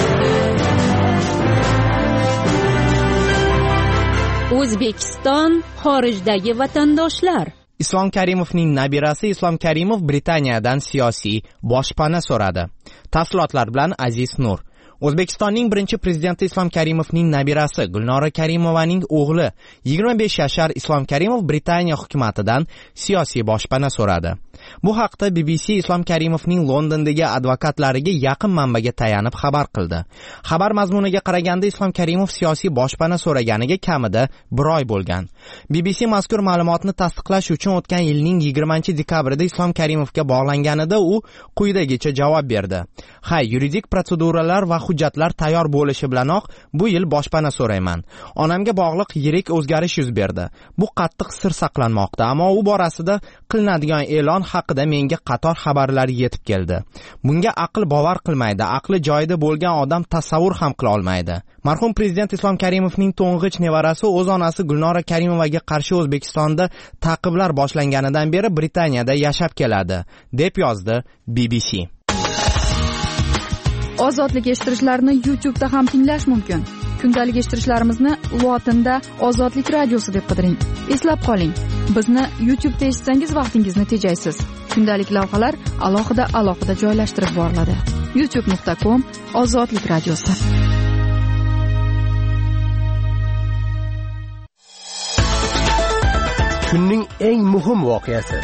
O'zbekiston xorijdagi vatandoshlar. Islom Karimovning nabirasi Islom Karimov Britaniyadan siyosiy boshpana so'radi. Tafsilotlar bilan Aziz Nur. O'zbekistonning birinchi prezidenti Islom Karimovning nabirasi Gulnora Karimovaning o'g'li yigirma besh yashar Islom Karimov Britaniya hukumatidan siyosiy boshpana so'radi. Bu haqda B B C Islom Karimovning Londondagi advokatlariga yaqin manbaga tayanib xabar qildi. Xabar mazmuniga qaraganda Islom Karimov siyosiy boshpana so'raganiga kamida bir oy bo'lgan. B B C mazkur ma'lumotni tasdiqlash uchun o'tgan yilning yigirmanchi dekabrida Islom Karimovga bog'langanida u quyidagicha javob berdi. Ha, yuridik protseduralar va hujjatlar tayyor bo'lishi bilanoq bu yil boshpana so'rayman. Onamga bog'liq yirik o'zgarish yuz berdi. Bu qattiq sir saqlanmoqda, ammo u borasida qilinadigan e'lon haqida menga qator xabarlar yetib keldi. Bunga aql bovar qilmaydi, aqli joyida bo'lgan odam tasavvur ham qila olmaydi. Marhum prezident Islom Karimovning to'ng'ich nevarasi o'z onasi Gulnora Karimovaga qarshi O'zbekistonda ta'qiblar boshlanganidan beri Britaniyada yashab keladi, deb yozdi B B C. ozodlik eshittirichlarini YouTube'da ham tinglash mumkin. Kundalik eshittirishlarimizni lotinda ozodlik radiosi deb qidiring. Eslab qoling, bizni YouTube'da eshitsangiz vaqtingizni tejaysiz. Kundalik lavhalar alohida alohida joylashtirib boriladi. youtube nuqta com ozodlik radiosi. Kunning eng muhim voqeasi.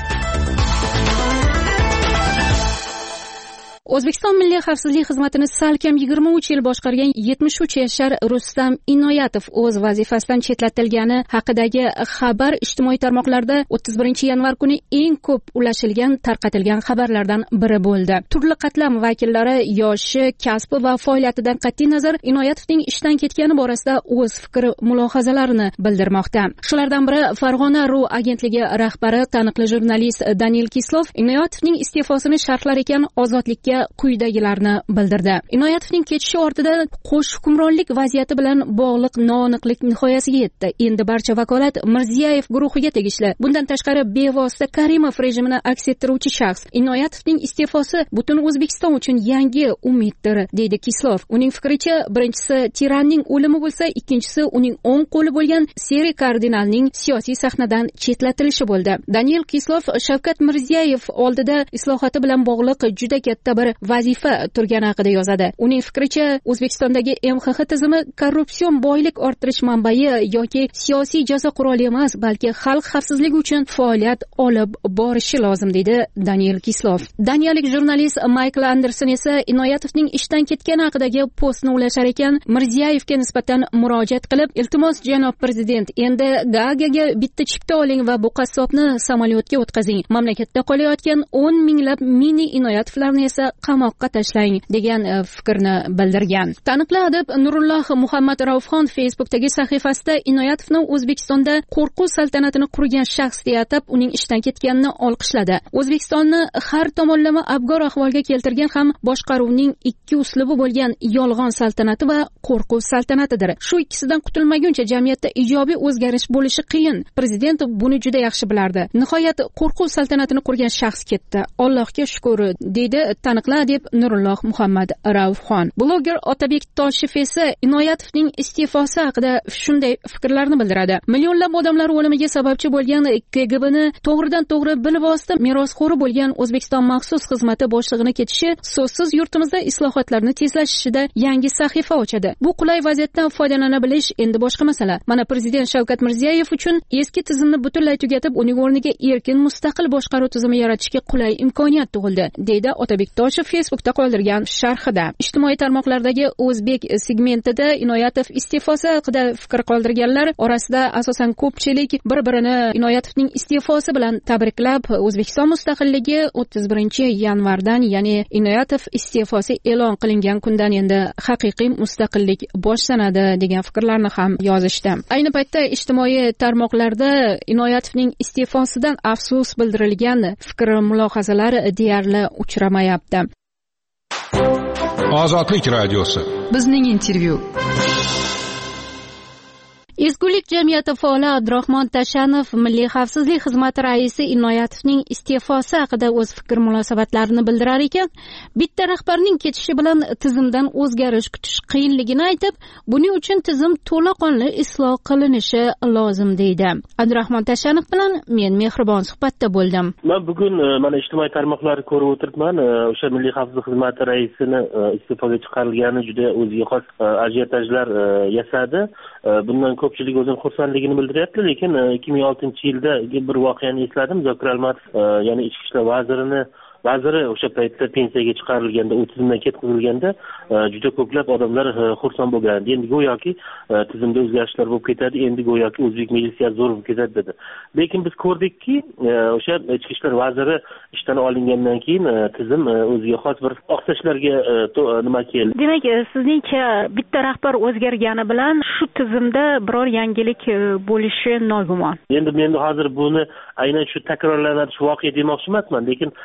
O'zbekiston Milliy xavfsizlik xizmatini salkam yigirma uch yil boshqargan yetmish uch yashar Rustam Inoyatov o'z vazifasidan chetlatilgani haqidagi xabar ijtimoiy tarmoqlarda o'ttiz birinchi yanvar kuni eng ko'p ulashilgan, tarqatilgan xabarlardan biri bo'ldi. Turli qatlam vakillari yoshi, kasbi va faoliyatidan qat'iy nazar Inoyatovning ishdan ketgani borasida o'z fikr mulohazalarini bildirmoqda. Shulardan biri Farg'ona ru agentligi rahbari, taniqli jurnalist Daniel Kislov Inoyatovning iste'fosini sharhlar ekan, ozodlikka quyidagilarni bildirdi. Inoyatovning ketishi ortida qo'sh hukmronlik vaziyati bilan bog'liq noaniqlik nihoyasiga yetdi. Endi barcha vakolat Mirziyoyev guruhiga tegishli. Bundan tashqari bevosita Karimov rejimini aks ettiruvchi shaxs Inoyatovning iste'fosi butun O'zbekiston uchun yangi umiddir, deydi Kislov. Uning fikricha, birinchisi tiranning o'limi bo'lsa, ikkinchisi uning o'ng qo'li bo'lgan Seri kardinalning siyosiy sahnadan chetlatilishi bo'ldi. Daniel Kislov Shavkat Mirziyoyev oldida islohoti bilan bog'liq juda katta bir vazifa turgani haqida yozadi. Uning fikricha, O'zbekistondagi M X X tizimi korrupsion boylik orttirish manbai yoki siyosiy jazo quroli emas, balki xalq xavfsizligi uchun faoliyat olib borishi lozim, deydi Daniel Kislov. Daniyalik jurnalist Michael Anderson esa Inoyatovning ishdan ketgani haqidagi postni ulashar ekan, Mirziyoyevga nisbatan murojaat qilib, "Iltimos janob prezident, endi Gaagaga bitta chipta oling va bu qassobni samolyotga o'tkazing. Mamlakatda qolayotgan o'n minglab mini Inoyatovlarni esa qamoqqa tashlang", degan fikrni bildirgan. Taniqli adib Nurulloh Muhammad Raufxon Facebookdagi sahifasida Inoyatovni O'zbekistonda qo'rquv saltanatini qurgan shaxs deb atab, uning ishdan ketganini olqishladi. O'zbekistonni har tomonlama abgor ahvolga keltirgan ham boshqaruvning ikki uslubi bo'lgan yolg'on saltanati va qo'rquv saltanatidir. Shu ikkisidan qutulmaguncha jamiyatda ijobiy o'zgarish bo'lishi qiyin. Prezident buni juda yaxshi bilardi. Nihoyat qo'rquv saltanatini qurgan shaxs ketdi. Allohga shukr, deydi taniqli adib Nurulloh Muhammad Raufxon. Bloger Otabek Toshev esa Inoyatovning iste'fosi haqida shunday fikrlarni bildiradi. Millionlab odamlar o'limiga sababchi bo'lgan K G Bni to'g'ridan to'g'ri bilvosita merosxo'ri bo'lgan O'zbekiston maxsus xizmati boshlig'ini ketishi so'zsiz yurtimizda islohotlarni tezlashishida yangi sahifa ochadi. Bu qulay vaziyatdan foydalana bilish endi boshqa masala. Mana prezident Shavkat Mirziyoyev uchun eski tizimni butunlay tugatib, uning o'rniga erkin mustaqil boshqaruv tizimi yaratishga qulay imkoniyat tug'ildi, deydi Otabek Toshev Facebookda qoldirgan sharhida. Ijtimoiy tarmoqlardagi o'zbek segmentida Inoyatov iste'fosi haqida fikr qoldirganlar orasida asosan ko'pchilik bir-birini Inoyatovning iste'fosi bilan tabriklab, O'zbekiston mustaqilligi o'ttiz birinchi yanvardan, ya'ni Inoyatov iste'fosi e'lon qilingan kundan endi haqiqiy mustaqillik boshlanadi degan fikrlarni ham yozishdi. Ayni paytda ijtimoiy tarmoqlarda Inoyatovning iste'fosidan afsus bildirilgan fikr mulohazalar deyarli uchramayapti. Ozodlik radiosi. Bizning intervyu. Ezgulik jamiyati faoli Abdurahmon Tashanov Milliy xavfsizlik xizmati raisi Inoyatovning iste'fosi haqida o'z fikr munosabatlarini bildirar ekan, bitta rahbarning ketishi bilan tizimdan o'zgarish kutish qiyinligini aytib, buning uchun tizim to'laqonli isloh qilinishi lozim, deydi. Abdurahmon Tashanov bilan men mehribon suhbatda bo'ldim. Men bugun mana ijtimoiy tarmoqlarni ko'rib o'tiribman. O'sha Milliy xavfsizlik xizmati raisini iste'foga chiqarilgani juda o'ziga xos ajiotajlar yasadi. Bundan ko'pchilik o'zini xursandligini bildiryapti, lekin ikki ming oltinchi yilda bir voqeani esladim. Zokir Almatov, ya'ni ichki ishlar vazirini vaziri o'sha paytda pensiyaga chiqarilganda, u tizimdan ketkazilganda juda ko'plab odamlar xursand bo'lgandi. Endi go'yoki tizimda o'zgarishlar bo'lib ketadi, endi go'yoki o'zbek militsiyasi zo'r bo'lib ketadi dedi. Lekin biz ko'rdikki, o'sha ichki ishlar vaziri ishdan olingandan keyin tizim o'ziga xos bir oqsashlarga nima keldi. Demak, sizningcha bitta rahbar o'zgargani bilan shu tizimda biror yangilik bo'lishi nogumon. Endi men hozir buni aynan shu takrorlanadi shu voqea demoqchi emasman, lekin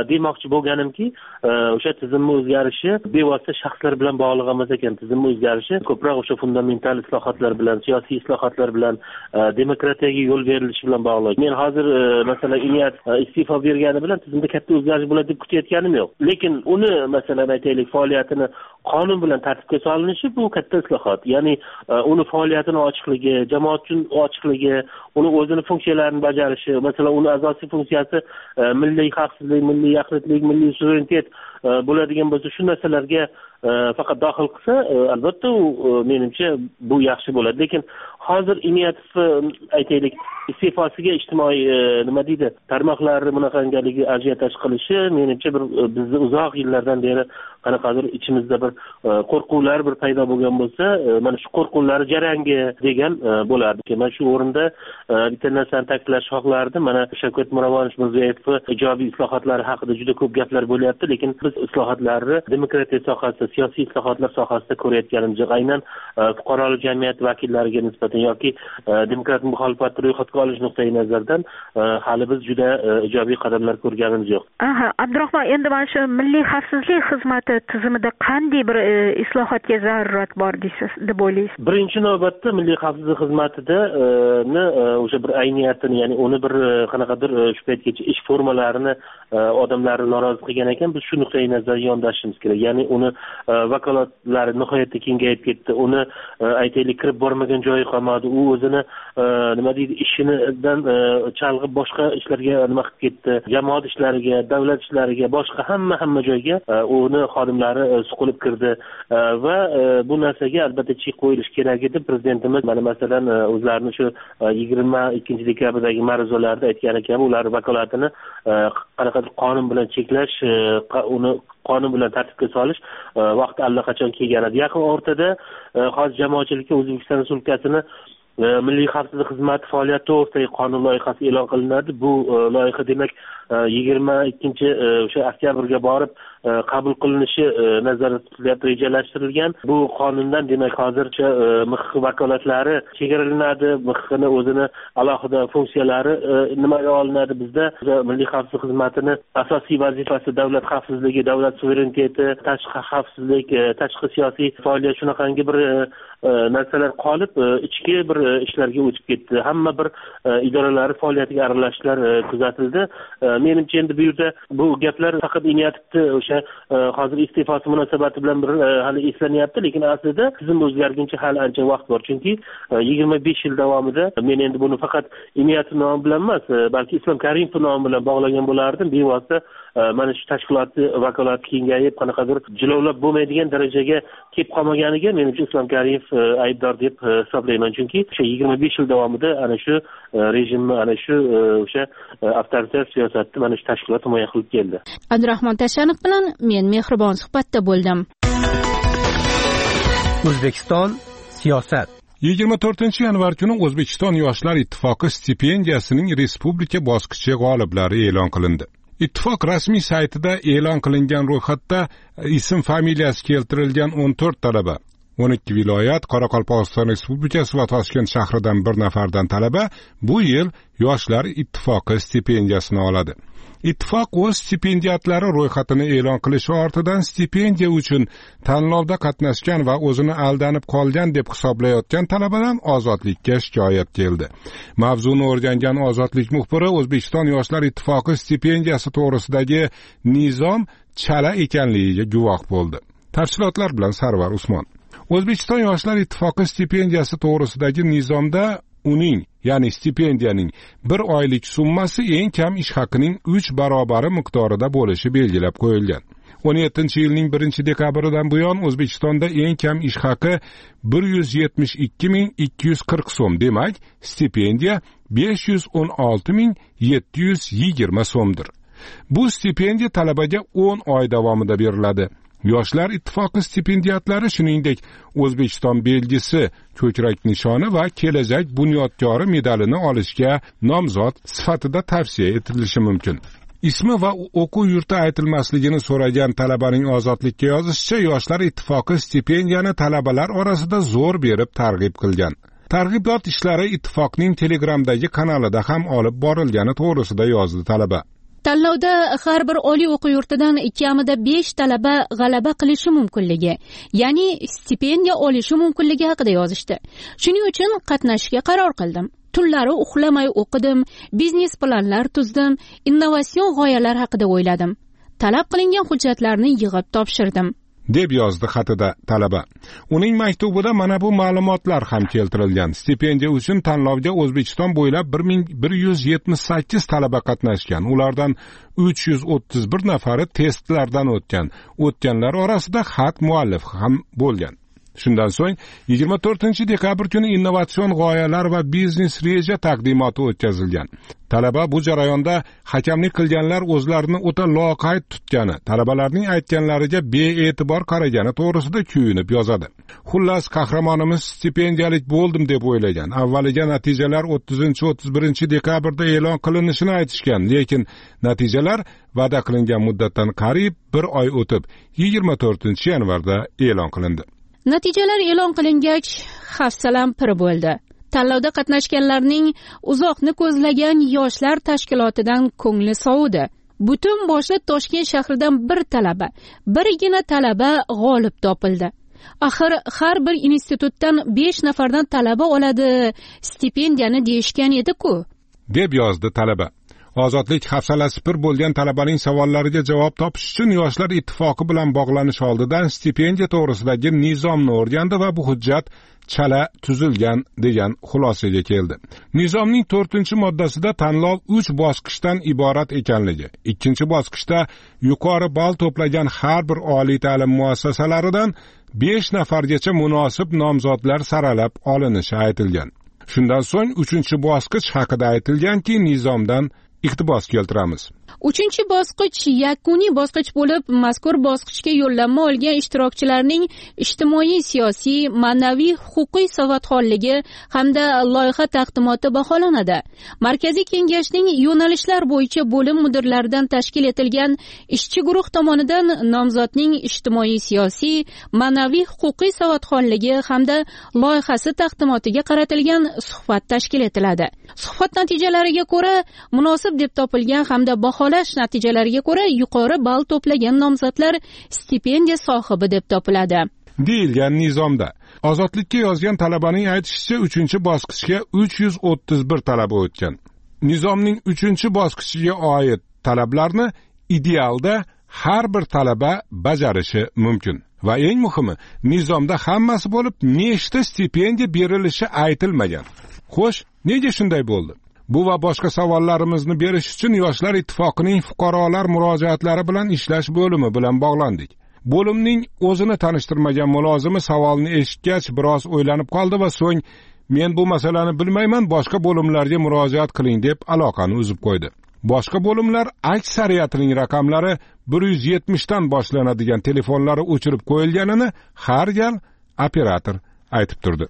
demoqchi bo'lganimki, o'sha tizimni o'zgarishi bevosita shaxslar bilan bog'liq emas ekan. Tizimni o'zgarishi ko'proq o'sha fundamental islohotlar bilan, siyosiy islohotlar bilan, demokratiyaga yo'l berilishi bilan bog'liq. Men hozir masalan Inoyat iste'fo bergani bilan tizimda katta o'zgarish bo'ladi deb kutayotganim yo'q. Lekin uni masalan aytaylik faoliyatini qonun bilan tartibga solinishi bu katta islohot. Ya'ni uni faoliyatini ochiqligi, jamoat uchun ochiqligi, uni o'zini funksiyalarini bajarishi, masalan uni asosiy funksiyasi milliy xavfsizlik, milliy yaxlitlik, milliy suverenitet bo'ladigan bo'lsa, shu narsalarga faqat daxil qilsa, albatta u menimcha bu yaxshi bo'ladi. Lekin hozir Inoyatov aytaylik iste'fosiga ijtimoiy nima deydi, tarmoqlarni bunaqangaligi ajiotaj qilishi menimcha bir bizni uzoq yillardan beri qanaqadir ichimizda bir qo'rquvlar bir paydo bo'lgan bo'lsa, mana shu qo'rquvlar jarangi degan bo'lardi. Men shu o'rinda bitta narsani ta'kidlash xohlardim. Mana Shavkat Mirziyoyev ijobiy islohotlari haqida juda ko'p gaplar bo'lyapti, lekin biz islohotlarni demokratiya sohasida, siyosiy islohotlar sohasida ko'rayotganimiz yo'q. Aynan fuqarolik jamiyat vakillariga nisbatan yoki demokrat muxolifatni ro'yxatga olish nuqtai nazaridan hali biz juda ijobiy qadamlar ko'rganimiz yo'q. Aha, Abdurahmon, endi mana shu milliy xavfsizlik xizmati tizimida qanday bir islohotga zarurat bor deysiz, deb o'ylaysiz? Birinchi navbatda milliy xavfsizlik xizmatida o'sha bir ayniyatini, ya'ni uni bir qanaqadir shu paytgacha ish formalarini odamlarni norozi qilgan ekan, biz shu nuqtai nazarga yondashishimiz kerak. Ya'ni uni vakolatlari nihoyatda kengayib ketdi. Uni aytaylik kirib bormagan joyi qolmadi. U o'zini nima deydi, ishinidan chalg'ib boshqa ishlarga nima qilib ketdi. Jamoat ishlariga, davlat ishlariga, boshqa hamma hamma joyga uni xodimlari suqilib kirdi va bu narsaga albatta chek qo'yilishi kerak edi. Prezidentimiz mana masalan o'zlarini shu yigirma ikkinchi dekabrdagi ma'ruzalarida aytgan ekan, ular vakolatini qanaqadir qonun bilan cheklash, uni qonun bilan tartibga solish vaqti allaqachon kelgan edi. Yaqin o'rtada hozir jamoatchilikka O'zbekiston Respublikasini milliy xavfsizlik xizmati faoliyati to'g'risidagi qonun loyihasi e'lon qilinadi. Bu loyiha demak yigirma ikkinchi o'sha oktyabrga borib qabul qilinishi nazarda tutilyapti, rejalashtirilgan. Bu qonundan demak hozircha M X vakolatlari chegaralanadi, M X ni o'zini alohida funksiyalari nimaga olinadi. Bizda milliy xavfsizlik xizmatini asosiy vazifasi davlat xavfsizligi, davlat suvereniteti, tashqi xavfsizlik, tashqi siyosiy faoliyat, shunaqangi bir narsalar qolib, ichki bir ishlarga o'tib ketdi. Hamma bir idoralari faoliyatiga aralashishlar kuzatildi. Menimcha endi bu yerda bu gaplar faqat Inoyatovni o'sha hozir iste'fosi munosabati bilan bir hali eslanyapti, lekin aslida tizim o'zgarguncha hali ancha vaqt bor. Chunki yigirma besh yil davomida men endi buni faqat Inoyatov nomi bilan emas, balki Islom Karimov nomi bilan bog'lagan bo'lardim. Bevosita mana shu tashkilotni vakolati kengayib, qanaqadir jilovlab bo'lmaydigan darajaga kelib qolmaganiga menimcha Islom Karimov aybdor deb hisoblayman. Chunki o'sha yigirma besh yil davomida ana shu rejimni, ana shu o'sha avtoritar siyosatni mana shu tashkilot himoya qilib keldi. Abdurahmon Tashaniq bilan men mehribon suhbatda bo'ldim. O'zbekiston siyosat. yigirma to'rtinchi yanvar kuni O'zbekiston Yoshlar ittifoqi stipendiyasining respublika bosqichi g'oliblari e'lon qilindi. Ittifoq rasmiy saytida e'lon qilingan ro'yxatda ism familiyasi keltirilgan o'n to'rt talaba, o'n ikki viloyat, Qoraqalpog'iston Respublikasi va Toshkent shahridan bir nafardan talaba bu yil Yoshlar ittifoqi stipendiyasini oladi. Ittifoq o'z stipendiyatlari ro'yxatini e'lon qilishi ortidan stipendiya uchun tanlovda qatnashgan va o'zini aldanib qolgan deb hisoblayotgan talabadan Ozodlikka shikoyat keldi. Mavzuni o'rgangan Ozodlik muxbiri O'zbekiston Yoshlar ittifoqi stipendiyasi to'g'risidagi nizom chala ekanligiga guvoh bo'ldi. Tafsilotlar bilan Sarvar Usmon. O'zbekiston Yoshlar ittifoqi stipendiyasi to'g'risidagi nizomda uning, ya'ni stipendiyaning bir oylik summasi eng kam ish haqining uch barobari miqdorida bo'lishi belgilab qo'yilgan. o'n yettinchi yilning birinchi dekabridan buyon O'zbekistonda eng kam ish haqi bir yuz yetmish ikki ming ikki yuz qirq so'm, demak, stipendiya besh yuz o'n olti ming yetti yuz yigirma so'mdir. Bu stipendiya talabaga o'n oy davomida beriladi. Yoshlar ittifoqi stipendiyatlari shuningdek O'zbekiston belgisi, ko'krak nishoni va kelajak bunyodkori medalini olishga nomzod sifatida tavsiya etilishi mumkin. Ismi va o'quv yurti aytilmasligini so'ragan talabaning Ozodlikka yozishicha, Yoshlar ittifoqi stipendiyani talabalar orasida zo'r berib targ'ib qilgan. Targ'ibot ishlari ittifoqning Telegramdagi kanalida ham olib borilgani to'g'risida yozdi talaba. Tanlovda har bir oliy o'quv yurtidan kamida besh talaba g'alaba qilishi mumkinligi, ya'ni stipendiya olishi mumkinligi haqida yozishdi. Shuning uchun qatnashishga qaror qildim. Tunlari uxlamay o'qidim, biznes planlar tuzdim, innovatsion g'oyalar haqida o'yladim. Talab qilingan hujjatlarni yig'ib topshirdim, deb yozdi xatida talaba. Uning maktubida mana bu ma'lumotlar ham keltirilgan. Stipendiya uchun tanlovga O'zbekiston bo'ylab bir ming bir yuz yetmish sakkiz talaba qatnashgan. Ulardan uch yuz o'ttiz bir nafari testlardan o'tgan. O'tganlar orasida xat muallif ham bo'lgan. Shundan so'ng yigirma to'rtinchi dekabr kuni innovatsion g'oyalar va biznes reja taqdimoti o'tkazilgan. Talaba bu jarayonda hakamlik qilganlar o'zlarini o'ta loqayd tutgani, talabalarning aytganlariga bee'tibor qaragani to'g'risida kuyunib yozadi. Xullas, qahramonimiz stipendiyalik bo'ldim deb o'ylagan. Avvaliga natijalar o'ttizinchi o'ttiz birinchi dekabrda e'lon qilinishini aytishgan, lekin natijalar va'da qilingan muddatdan qariyb bir oy o'tib yigirma to'rtinchi yanvarda e'lon qilindi. Natijalar e'lon qilingach, hafsalam pir bo'ldi. Tanlovda qatnashganlarning uzoqni ko'zlagan yoshlar tashkilotidan ko'ngli sovudi. Butun boshli Toshkent shahridan bir talaba, birgina talaba g'olib topildi. Axir har bir institutdan besh nafardan talaba oladi, stipendiyani deyishgan edi-ku, deb yozdi talaba. Ozodlik hafsalasi pir bo'lgan talabaning savollariga javob topish uchun Yoshlar ittifoqi bilan bog'lanish oldidan stipendiya to'g'risidagi nizomni o'rgandi va bu hujjat chala tuzilgan degan xulosaga keldi. Nizomning to'rtinchi moddasida tanlov uch bosqichdan iborat ekanligi, ikkinchi bosqichda yuqori ball to'plagan har bir oliy ta'lim muassasalaridan besh nafargacha munosib nomzodlar saralab olinishi aytilgan. Shundan so'ng uchinchi bosqich haqida aytilganki, nizomdan iqtibos keltiramiz. Uchinchi bosqich yakuniy bosqich bo'lib, mazkur bosqichga yo'llanma olgan ishtirokchilarning ijtimoiy, siyosiy, ma'naviy, huquqiy savodxonligi hamda loyiha taqdimoti baholanadi. Markaziy kengashning yo'nalishlar bo'yicha bo'lim mudirlaridan tashkil etilgan ishchi guruh tomonidan nomzodning ijtimoiy, siyosiy, ma'naviy, huquqiy savodxonligi hamda loyihasi taqdimotiga qaratilgan suhbat tashkil etiladi. Suhbat natijalariga ko'ra munosib deb topilgan hamda baholash natijalariga ko'ra yuqori ball to'plagan nomzodlar stipendiya sohibi deb topiladi, deyilgan nizomda. Ozodlikka yozgan talabaning aytishicha, uchinchi bosqichga uch yuz o'ttiz bir talaba o'tgan. Nizomning uchinchi bosqichiga oid talablarni idealda har bir talaba bajarishi mumkin. Va eng muhimi, nizomda hammasi bo'lib, nechta stipendiya berilishi aytilmagan. Xo'sh, nega shunday bo'ldi? Bu va boshqa savollarimizni berish uchun Yoshlar ittifoqining fuqarolar murojaatlari bilan ishlash bo'limi bilan bog'landik. Bo'limning o'zini tanishtirmagan mulozimi savolni eshitgach biroz o'ylanib qoldi va so'ng men bu masalani bilmayman, boshqa bo'limlarga murojaat qiling deb aloqani uzib qo'ydi. Boshqa bo'limlar aksariyatining raqamlari bir yuz yetmish dan boshlanadigan telefonlari o'chirib qo'yilganini har gal operator aytib turdi.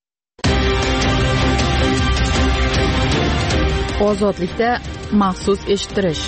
Ozodlikda maxsus eshittirish.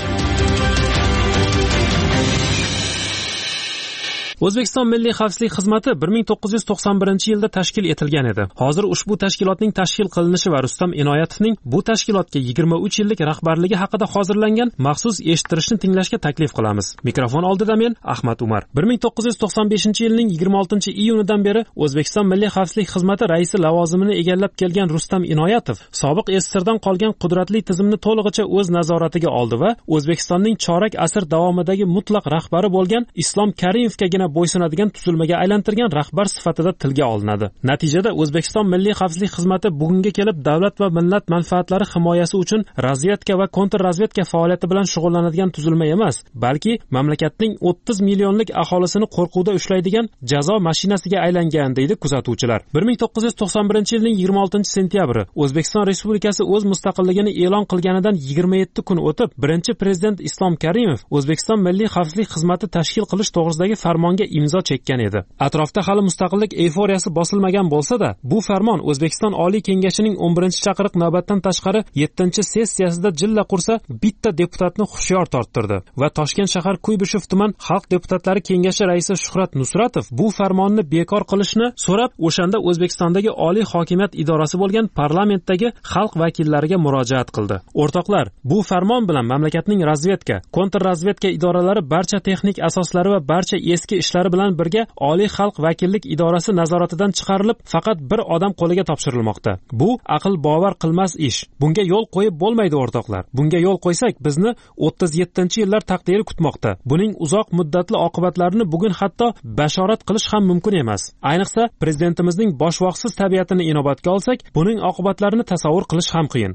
O'zbekiston Milliy xavfsizlik xizmati bir ming to'qqiz yuz to'qson birinchi yilda tashkil etilgan edi. Hozir ushbu tashkilotning tashkil qilinishi va Rustam Inoyatovning bu tashkilotga yigirma uch yillik rahbarligi haqida hozirlangan maxsus eshittirishni tinglashga taklif qilamiz. Mikrofon oldida men Ahmad Umar. bir ming to'qqiz yuz to'qson beshinchi yilning yigirma oltinchi iyunidan beri O'zbekiston Milliy xavfsizlik xizmati raisi lavozimini egallab kelgan Rustam Inoyatov sobiq S S S Rdan qolgan qudratli tizimni to'lig'icha o'z nazoratiga oldi va O'zbekistonning chorak asr davomidagi mutlaq rahbari bo'lgan Islom Karimovgagina bo'ysunadigan tuzilmaga aylantirgan rahbar sifatida tilga olinadi. Natijada O'zbekiston Milliy xavfsizlik xizmati bugunga kelib davlat va millat manfaatlari himoyasi uchun razvedka va kontrrazvedka faoliyati bilan shug'ullanadigan tuzilma emas, balki mamlakatning o'ttiz millionlik aholisini qo'rquvda ushlaydigan jazo mashinasiga aylangan, deydi kuzatuvchilar. bir ming to'qqiz yuz to'qson birinchi yilning yigirma oltinchi sentyabri O'zbekiston Respublikasi o'z mustaqilligini e'lon qilganidan yigirma yetti kun o'tib, birinchi prezident Islom Karimov O'zbekiston Milliy xavfsizlik xizmati tashkil qilish to'g'risidagi farmonga farmonga imzo chekkan edi. Atrofda hali mustaqillik eyforiyasi bosilmagan bo'lsa-da, bu farmon O'zbekiston Oliy Kengashining o'n birinchi chaqiriq navbatdan tashqari yettinchi sessiyasida jilla qursa bitta deputatni hushyor torttirdi va Toshkent shahar Kuybushev tuman xalq deputatlari kengashi raisi Shuhrat Nusratov bu farmonni bekor qilishni so'rab, o'shanda O'zbekistondagi oliy hokimiyat idorasi bo'lgan parlamentdagi xalq vakillariga murojaat qildi. O'rtoqlar, bu farmon bilan mamlakatning razvedka, kontrrazvedka idoralari barcha texnik asoslari va barcha eski ishlari bilan birga oliy xalq vakillik idorasi nazoratidan chiqarilib, faqat bir odam qo'liga topshirilmoqda. Bu aql bovar qilmas ish. Bunga yo'l qo'yib bo'lmaydi o'rtoqlar. Bunga yo'l qo'ysak, bizni o'ttiz yettinchi yillar taqdiri kutmoqda. Buning uzoq muddatli oqibatlarini bugun hatto bashorat qilish ham mumkin emas. Ayniqsa, prezidentimizning boshvoqsiz tabiatini inobatga olsak, buning oqibatlarini tasavvur qilish ham qiyin.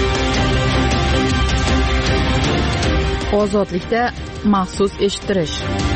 Ozodlikda maxsus eshittirish.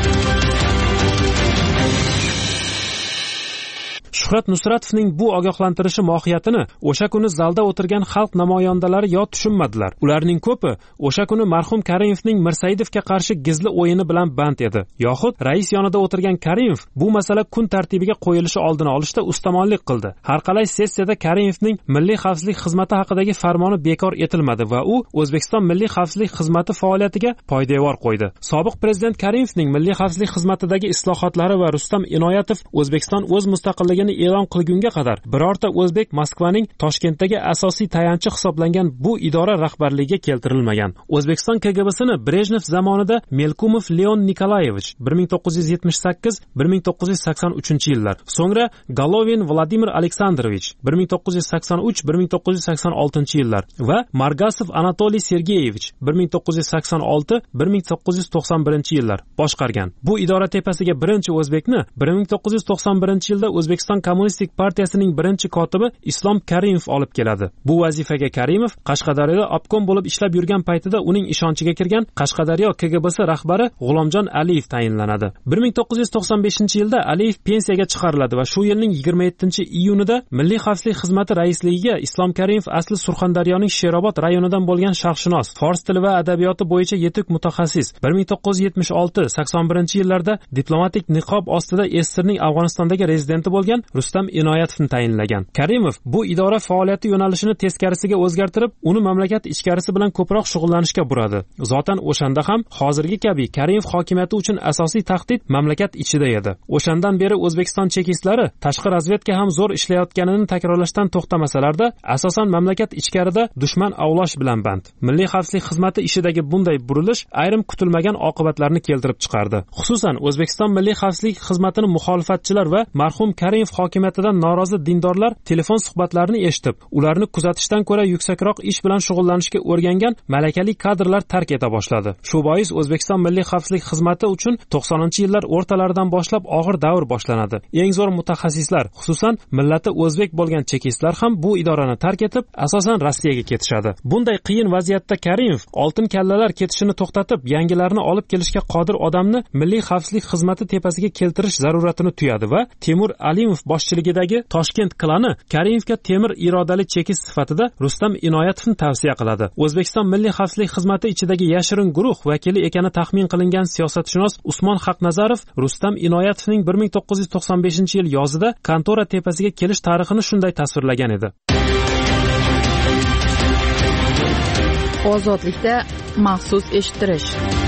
Shuhrat Nusratovning bu ogohlantirishi mohiyatini o'sha kuni zalda o'tirgan xalq namoyandalari yo tushunmadilar. Ularning ko'pi o'sha kuni marhum Karimovning Mirsaidovga qarshi gizli o'yini bilan band edi. Yoxud rais yonida o'tirgan Karimov bu masala kun tartibiga qo'yilishi oldini olishda ustamonlik qildi. Har qalay sessiyada Karimovning Milliy xavfsizlik xizmati haqidagi farmoni bekor etilmadi va u O'zbekiston Milliy xavfsizlik xizmati faoliyatiga poydevor qo'ydi. Sobiq prezident Karimovning Milliy xavfsizlik xizmatidagi islohotlari va Rustam Inoyatov O'zbekiston o'z mustaqilligini e'lon qilgunga qadar birorta o'zbek Moskvaning Toshkentdagi asosiy tayanchi hisoblangan bu idora rahbarligiga keltirilmagan. O'zbekiston K G B'sini Brejnev zamonida Melkumov Leon Nikolayevich bir ming to'qqiz yuz yetmish sakkiz bir ming to'qqiz yuz sakson uchinchi yillar, so'ngra Golovin Vladimir Aleksandrovich bir ming to'qqiz yuz sakson uch bir ming to'qqiz yuz sakson oltinchi yillar va Margasov Anatoliy Sergeyevich bir ming to'qqiz yuz sakson olti bir ming to'qqiz yuz to'qson birinchi yillar boshqargan. Bu idora tepasiga birinchi o'zbekni bir ming to'qqiz yuz to'qson birinchi yilda O'zbekiston Kommunistik partiyasining birinchi kotibi Islom Karimov olib keladi. Bu vazifaga Karimov Qashqadaryoda obkom bo'lib ishlab yurgan paytida uning ishonchiga kirgan Qashqadaryo K G B'si rahbari G'ulomjon Aliyev tayinlanadi. bir ming to'qqiz yuz to'qson beshinchi yilda Aliyev pensiyaga chiqariladi va shu yilning yigirma yettinchi iyunida Milliy xavfsizlik xizmati raisligiga Islom Karimov asli Surxondaryoning Sherobod rayonidan bo'lgan sharqshunos, fors tili va adabiyoti bo'yicha yetuk mutaxassis, bir ming to'qqiz yuz yetmish olti sakson birinchi yillarda diplomatik niqob ostida S S R ning Afg'onistondagi rezidenti bo'lgan Rustam Inoyatovni tayinlagan. Karimov bu idora faoliyati yo'nalishini teskarisiga o'zgartirib, uni mamlakat ichkarisi bilan ko'proq shug'ullanishga buradi. Zotan o'shanda ham hozirgi kabi Karimov hokimiyati uchun asosiy tahdid mamlakat ichida edi. O'shandan beri O'zbekiston chekistlari tashqi razvedka ham zo'r ishlayotganini takrorlashdan to'xtamasalarda, asosan mamlakat ichkarida dushman avlash bilan band. Milliy xavfsizlik xizmati ishidagi bunday burilish ayrim kutilmagan oqibatlarni keltirib chiqardi. Xususan, O'zbekiston Milliy xavfsizlik xizmatining muxolifatchilar va marhum Karimov hokimiyatidan norozi dindorlar telefon suhbatlarini eshitib, ularni kuzatishdan ko'ra yuksakroq ish bilan shug'ullanishga o'rgangan malakali kadrlar tark eta boshladi. Shu bois O'zbekiston Milliy xavfsizlik xizmati uchun to'qsoninchi yillar o'rtalaridan boshlab og'ir davr boshlanadi. Eng zo'r mutaxassislar, xususan millati o'zbek bo'lgan chekistlar ham bu idorani tark etib, asosan Rossiyaga ketishadi. Bunday qiyin vaziyatda Karimov oltin kallalar ketishini to'xtatib, yangilarni olib kelishga qodir odamni Milliy xavfsizlik xizmati tepasiga keltirish zaruratini tuyadi va Temur Alimov boshchiligidagi Toshkent klani Karimovga temir irodali chekist sifatida Rustam Inoyatovni tavsiya qiladi. O'zbekiston Milliy xavfsizlik xizmati ichidagi yashirin guruh vakili ekani taxmin qilingan siyosatshunos Usmon Haqnazarov Rustam Inoyatovning bir ming to'qqiz yuz to'qson beshinchi yil yozida kontora tepasiga kelish tarixini shunday tasvirlagan edi. Ozodlikda maxsus eshittirish.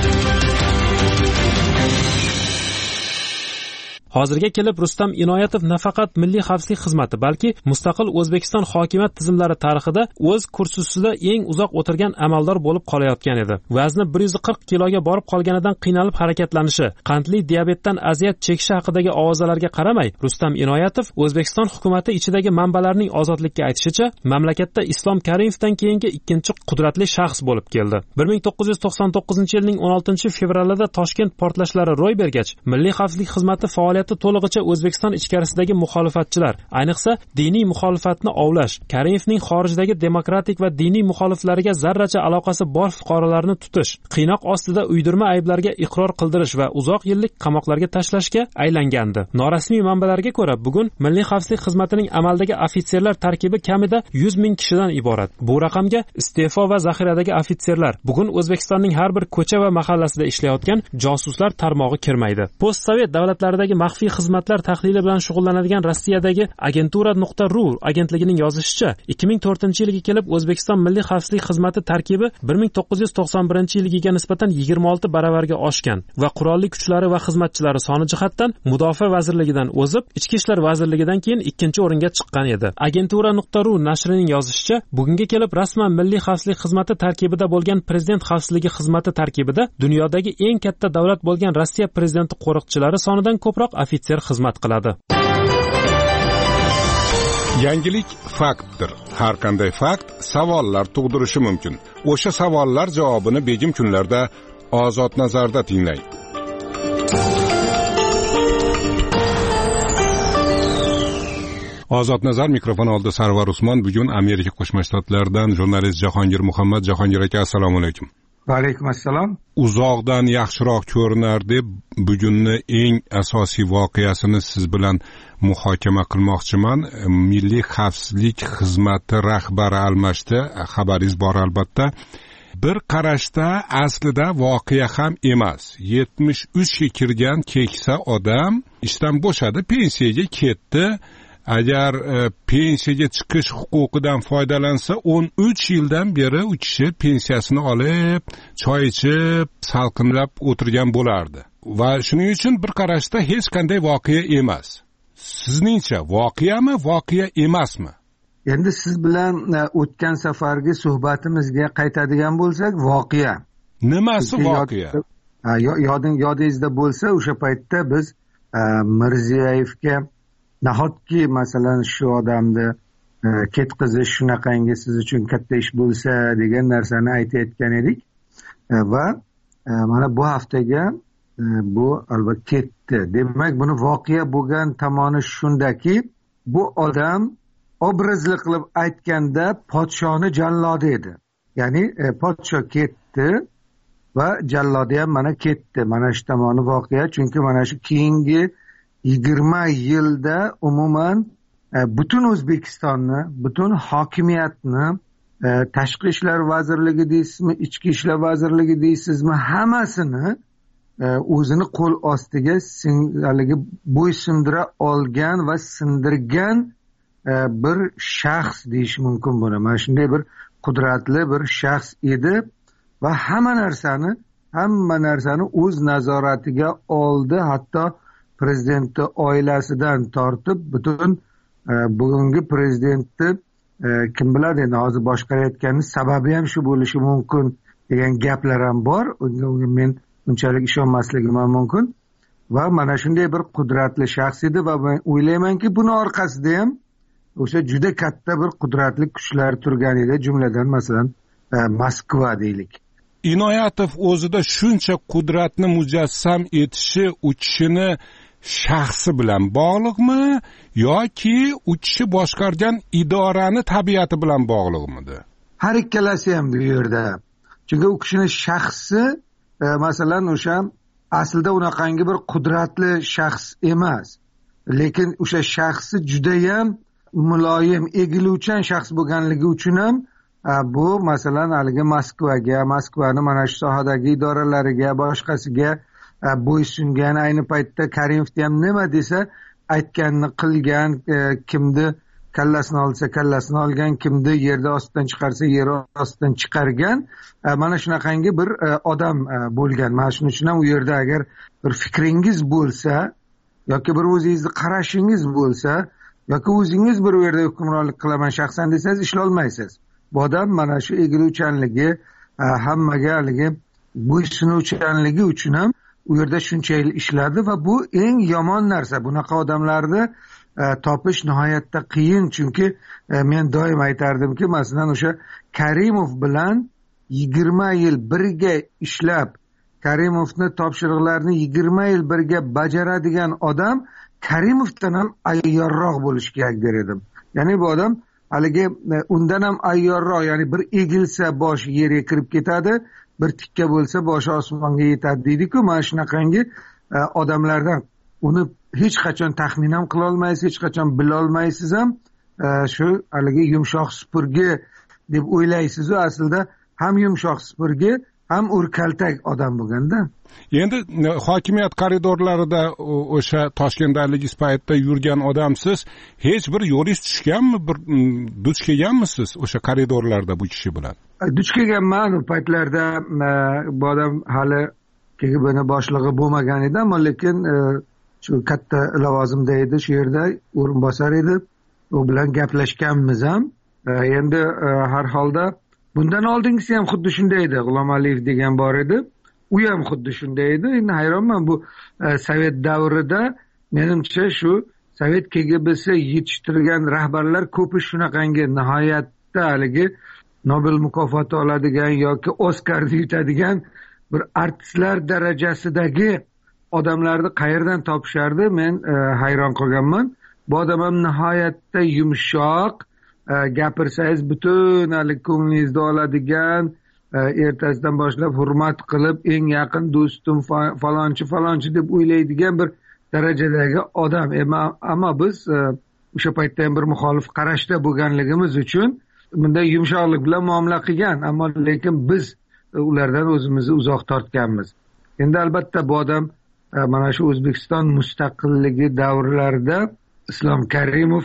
Hozirga kelib Rustam Inoyatov nafaqat Milliy xavfsizlik xizmati, balki mustaqil O'zbekiston hokimiyat tizimlari tarixida o'z kursisida eng uzoq o'tirgan amaldor bo'lib qolayotgan edi. Vazni bir yuz qirq kiloga borib qolganidan qiynalib harakatlanishi, qandli diabetdan aziyat chekishi haqidagi ovozalarga qaramay, Rustam Inoyatov O'zbekiston hukumatı ichidagi manbalarning ozodlikka aytishicha, mamlakatda Islom Karimovdan keyingi ikkinchi qudratli shaxs bo'lib keldi. bir ming to'qqiz yuz to'qson to'qqizinchi yilning o'n oltinchi fevralida Toshkent portlashlari ro'y bergach, Milliy xavfsizlik xizmati faoliyati faoliyati to'lig'icha O'zbekiston ichkarisidagi muxolifatchilar, ayniqsa diniy muxolifatni ovlash, Karimovning xorijdagi demokratik va diniy muxoliflariga zarracha aloqasi bor fuqarolarni tutish, qiynoq ostida uydirma ayblarga iqror qildirish va uzoq yillik qamoqlarga tashlashga aylangandi. Norasmiy manbalarga ko'ra, bugun Milliy xavfsizlik xizmatining amaldagi ofitserlar tarkibi kamida yuz ming kishidan iborat. Bu raqamga iste'fo va zaxiradagi ofitserlar, bugun O'zbekistonning har bir ko'cha va mahallasida ishlayotgan josuslar tarmog'i kirmaydi. Postsovet davlatlaridagi maxfiy xizmatlar tahlili bilan shug'ullanadigan Rossiyadagi agentura nuqta ru agentligining yozishicha, ikki ming to'rtinchi yilga kelib O'zbekiston Milliy xavfsizlik xizmati tarkibi bir ming to'qqiz yuz to'qson birinchi yilgiga nisbatan yigirma olti baravarga oshgan va qurolli kuchlari va xizmatchilari soni jihatdan Mudofaa vazirligidan o'zib, Ichki ishlar vazirligidan keyin ikkinchi o'ringa chiqqan edi. agentura nuqta ru nashrining yozishicha, bugunga kelib rasman Milliy xavfsizlik xizmati tarkibida bo'lgan Prezident xavfsizligi xizmati tarkibida dunyodagi eng katta davlat bo'lgan Rossiya prezidenti qo'riqchilari sonidan ko'proq ofitser xizmat qiladi. Yangilik faktdir. Har qanday fakt savollar tug'dirishi mumkin. O'sha savollar javobini begim kunlarda Ozod nazarda tinglang. Ozod nazar mikrofon oldi Sarvar Usmon. Bugun Amerika Qo'shma Shtatlaridan jurnalist Jahongir Muhammad. Jahongir aka, assalomu alaykum. Va alaykum assalom. Uzoqdan yaxshiroq ko'rinar deb bugunni eng asosiy voqeasini siz bilan muhokama qilmoqchiman. Milliy xavfsizlik xizmati rahbari almashdi. Xabaringiz bor albatta. Bir qarashda aslida voqea ham emas. yetmish uchga kirgan keksa odam ishdan bo'shadi, pensiyaga ketdi. Agar e, pensiyaga chiqish huquqidan foydalansa, o'n uch yildan beri u kishi pensiyasini olib, choy ichib, salqinlab o'tirgan bo'lardi. Va shuning uchun bir qarashda hech qanday voqea emas. Sizningcha voqeami, voqea emasmi? Endi siz bilan o'tgan safargi suhbatimizga qaytadigan bo'lsak, voqea. Nimasi voqea? Yoding yodingizda bo'lsa, o'sha paytda biz Mirziyoyevga nahotki masalan shu odamni ketqizish shunaqangi siz uchun katta ish bo'lsa degan narsani aytayotgan edik va mana bu haftaga bu albatta ketdi. Demak, buni voqea bo'lgan tomoni shundaki, bu odam obrazli qilib aytganda podshoni jallodi edi. Ya'ni podsho ketdi va jallodi ham mana ketdi. Mana shu tomoni voqea, chunki mana shu keyingi yigirma yilda umuman butun O'zbekistonni, butun hokimiyatni, tashqi ishlar vazirligi deysizmi, ichki ishlar vazirligi deysizmi, hammasini o'zini qo'l ostiga haligi bo'ysundira olgan va sindirgan bir shaxs deyish mumkin buni. Mana shunday bir qudratli bir shaxs edi va hamma narsani, hamma narsani o'z nazoratiga oldi. Hatto prezidentni oilasidan tortib butun e, bugungi prezidentni e, kim biladi, endi hozir boshqarayotgani sababi ham shu bo'lishi mumkin degan gaplar ham bor. Unga, unga men unchalik ishonmasligim ham mumkin. Va mana shunday bir qudratli shaxs edi va men o'ylaymanki, buni orqasida ham o'sha juda katta bir qudratli kuchlar turgan edi, jumladan masalan e, Moskva deylik. Inoyatov o'zida shuncha qudratni mujassam etishi u kishini shaxsi bilan bog'liqmi yoki u kishi boshqargan idorani tabiati bilan bog'liqmidi? Har ikkalasi ham bu yerda. Chunki u kishining shaxsi e, masalan o'sha aslida unaqangi bir qudratli shaxs emas. Lekin o'sha shaxsi juda ham muloyim, egiluvchan shaxs bo'lganligi uchun ham bu masalan haligi Moskvaga, Moskvani mana shu sohadagi idoralariga, boshqasiga bo'ysungan. Ayni paytda Karimovni ham nima desa aytganini qilgan, kimni kallasini olsa kallasini olgan, kimni yerda ostidan chiqarsa yer ostidan chiqargan, mana shunaqangi bir odam bo'lgan. Mana shuning uchun ham u yerda agar bir fikringiz bo'lsa yoki bir o'zingizni qarashingiz bo'lsa yoki o'zingiz bir yerda hukmronlik qilaman shaxsan desangiz ishlolmaysiz. Bu odam mana shu egiluvchanligi, hammaga haligi bo'ysunuvchanligi uchun ham u yerda shuncha yil ishladi va bu eng yomon narsa. Bunaqa odamlarni topish nihoyatda qiyin, chunki men doim aytardimki, masalan o'sha Karimov bilan yigirma yil birga ishlab Karimovni topshiriqlarini yigirma yil birga bajaradigan odam Karimovdan ham ayyorroq bo'lishi kerak der edim. Ya'ni bu odam haligi undan ham ayyorroq, ya'ni bir egilsa boshi yerga kirib ketadi, bir tikka bo'lsa boshi osmonga yetadi deydi-ku. Mana shunaqangi odamlardan uni hech qachon taxmin ham qila olmaysiz, hech qachon bila olmaysiz ham. Shu haligi yumshoq supurgi deb o'ylaysiz, aslida ham yumshoq supurgi, ham urkaltak odam bo'lganda. Endi hokimiyat koridorlarida o'sha Toshkentdagi paytda yurgan odamsiz, hech bir yo'lingiz tushganmi, bir duch kelganmisiz o'sha koridorlarda bu kishi bilan? Duch kelganman. U paytlarda bu odam hali K G B'ni boshlig'i bo'lmagan edi, ammo lekin shu katta lavozimda edi, shu yerda o'rinbosar edi. U bilan gaplashganmiz ham. Endi har holda bundan oldingisi ham xuddi shunday edi. G'ulom Aliyev degan bor edi. U ham xuddi shunday edi. Endi hayronman, bu Sovet davrida menimcha shu Sovet K G B'si yetishtirgan rahbarlar ko'pi shunaqangi nihoyatda haligi Nobel mukofoti oladigan yoki Oskarni yutadigan bir artistlar darajasidagi odamlarni qayerdan topishardi? Men hayron qolganman. Bu odam ham nihoyatda yumshoq, gapirsangiz butun hali ko'nglingizni oladigan, ertasidan boshlab hurmat qilib eng yaqin do'stim falonchi falonchi deb o'ylaydigan bir darajadagi odam. Ammo biz o'sha paytda ham bir muxolif qarashda bo'lganligimiz uchun bunday yumshoqlik bilan muomala qilgan, ammo lekin biz ulardan o'zimizni uzoq tortganmiz. Endi albatta bu odam mana shu O'zbekiston mustaqilligi davrlarida Islom Karimov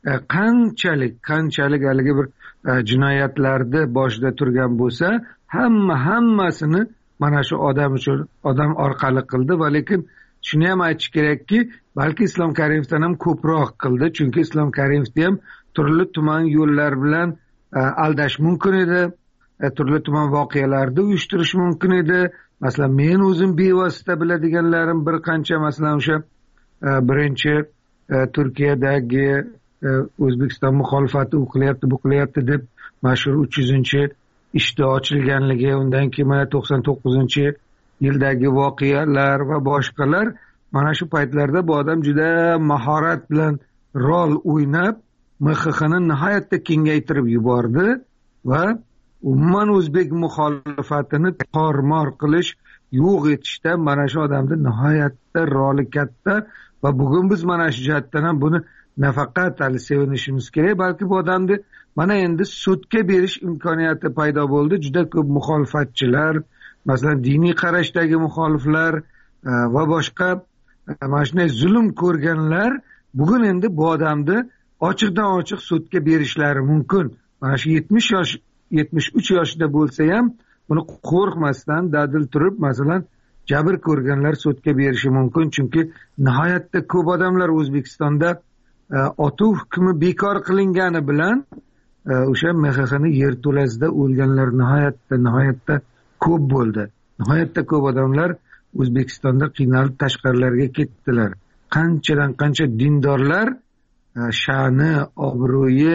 qanchalik qanchalik haligi bir jinoyatlarni boshida turgan bo'lsa, hamma hammasini mana shu odam uchun odam orqali qildi. Va lekin shuni ham aytish kerakki, balki Islom Karimovdan ham ko'proq qildi, chunki Islom Karimovni ham turli tuman yo'llar bilan aldash mumkin edi, turli tuman voqealarni uyushtirish mumkin edi. Masalan, men o'zim bevosita biladiganlarim bir qancha, masalan o'sha birinchi Turkiyadagi O'zbekiston muxolifati u qilyapti, bu qilyapti deb mashhur uch yuzinchi ishda ochilganligi, undan keyin mana to'qson to'qqizinchi yildagi voqealar va boshqalar, mana shu paytlarda bu odam juda mahorat bilan rol o'ynab M X Xni nihoyatda kengaytirib yubordi va umuman o'zbek muxolifatini tormor qilish, yo'q etishda mana shu odamni nihoyatda roli katta. Va bugun biz mana shu jihatdan ham buni nafaqat hali sevinishimiz kerak, balki bu odamni mana endi sudga berish imkoniyati paydo bo'ldi. Juda ko'p muxolifatchilar, masalan diniy qarashdagi muxoliflar va boshqa mana shunday zulm ko'rganlar bugun endi bu odamni ochiqdan ochiq sudga berishlari mumkin. Mana shu yetmish yosh, yetmish uch yoshida bo'lsa ham buni qo'rqmasdan dadil turib, masalan jabr ko'rganlar sudga berishi mumkin. Chunki nihoyatda ko'p odamlar O'zbekistonda otuv hukmi bekor qilingani bilan o'sha M X Xni yerto'lasida o'lganlar nihoyatda nihoyatda ko'p bo'ldi. Nihoyatda ko'p odamlar O'zbekistonda qiynalib tashqarilarga ketdilar. Qanchadan qancha dindorlar sha'ni, obro'yi,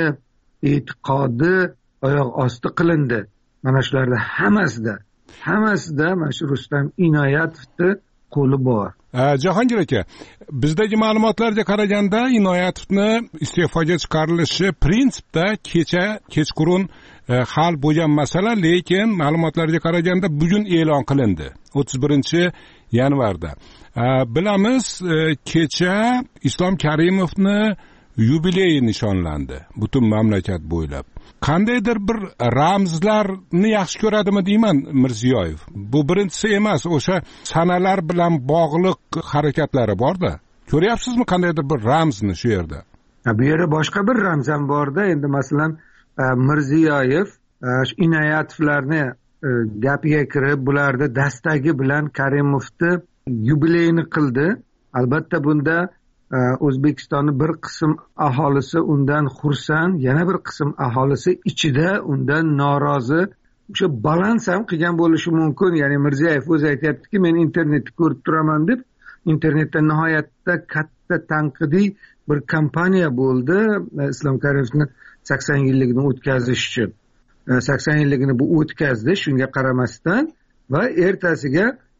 e'tiqodi oyoq osti qilindi. Mana shularda hammasida hammasida mana shu Rustam Inoyatovni qo'li bor. Jahongir aka, bizdagi ma'lumotlarga qaraganda Inoyatovni iste'foga chiqarilishi prinsipda kecha kechqurun hal bo'lgan masala, lekin ma'lumotlarga qaraganda bugun e'lon qilindi, o'ttiz birinchi yanvarda. Bilamiz, kecha Islom Karimovni yubileyi nishonlandi butun mamlakat bo'ylab. Qandaydir bir ramzlarni yaxshi ko'radimi deyman Mirziyoyev. Bu birinchisi emas, o'sha sanalar bilan bog'liq harakatlari bor-da. Ko'ryapsizmi qandaydir bir ramzni shu yerda? Bu yerda boshqa bir ramz ham bor-da. Endi masalan Mirziyoyev Inoyatovlarni gapiga kirib, bularni dastagi bilan Karimovni yubileyini qildi. Albatta bunda O'zbekistonning bir qism aholisi undan xursand, yana bir qism aholisi ichida undan norozi. O'sha balans ham qilgan bo'lishi mumkin. Ya'ni Mirziyoyev o'zi aytayaptiki, men internetni ko'rib turaman deb, internetda nihoyatda katta tanqidiy bir kampaniya bo'ldi Islom Karimovni sakson yilligini o'tkazish uchun. sakson yilligini bu o'tkazdi, shunga qaramasdan, va ertasiga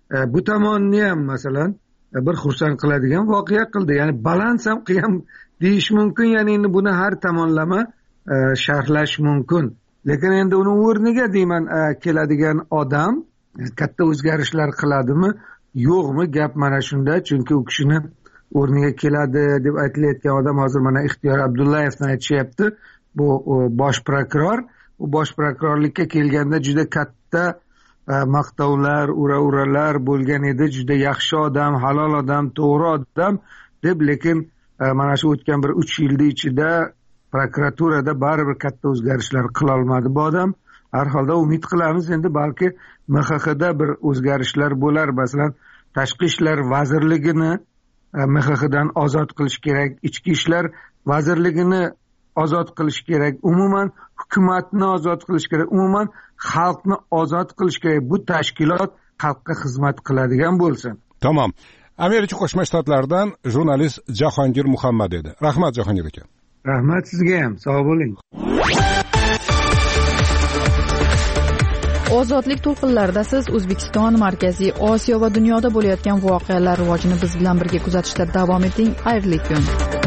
bu tomonni ham masalan bir xursand qiladigan voqea qildi, ya'ni balans ham qilgan deyish mumkin. Ya'ni endi buni har tomonlama sharhlash mumkin, lekin endi uni o'rniga deyman keladigan odam katta o'zgarishlar qiladimi yo'qmi, gap mana shunda. Chunki u kishini o'rniga keladi deb aytilayotgan odam hozir mana Ixtiyor Abdullayevni aytishyapti. Bu bosh prokuror. U bosh prokurorlikka kelganda juda katta maqtovlar, ura-uralar bo'lgan edi. Juda yaxshi odam, halol odam, to'g'ri odam deb, lekin mana shu o'tgan bir uch yilning ichida prokuraturada baribir katta o'zgarishlar qila olmadi bu odam. Har holda umid qilamiz endi balki M X Xda bir o'zgarishlar bo'lar. Masalan, Tashqi ishlar vazirligini M X Xdan ozod qilish kerak, Ichki ishlar vazirligini ozod qilish kerak, umuman hukumatni ozod qilish kerak, umuman xalqni ozod qilish kerak. Bu tashkilot xalqqa xizmat qiladigan bo'lsin. Tamom. Amerika Qo'shma Shtatlaridan jurnalist Jahongir Muhammad edi. Rahmat Jahongir aka. Rahmat sizga ham. Sog' bo'ling. Ozodlik to'lqinlarida siz O'zbekiston, Markaziy Osiyo va dunyoda bo'layotgan voqealar rivojini biz bilan birga kuzatishda davom eting. Xayrli kun.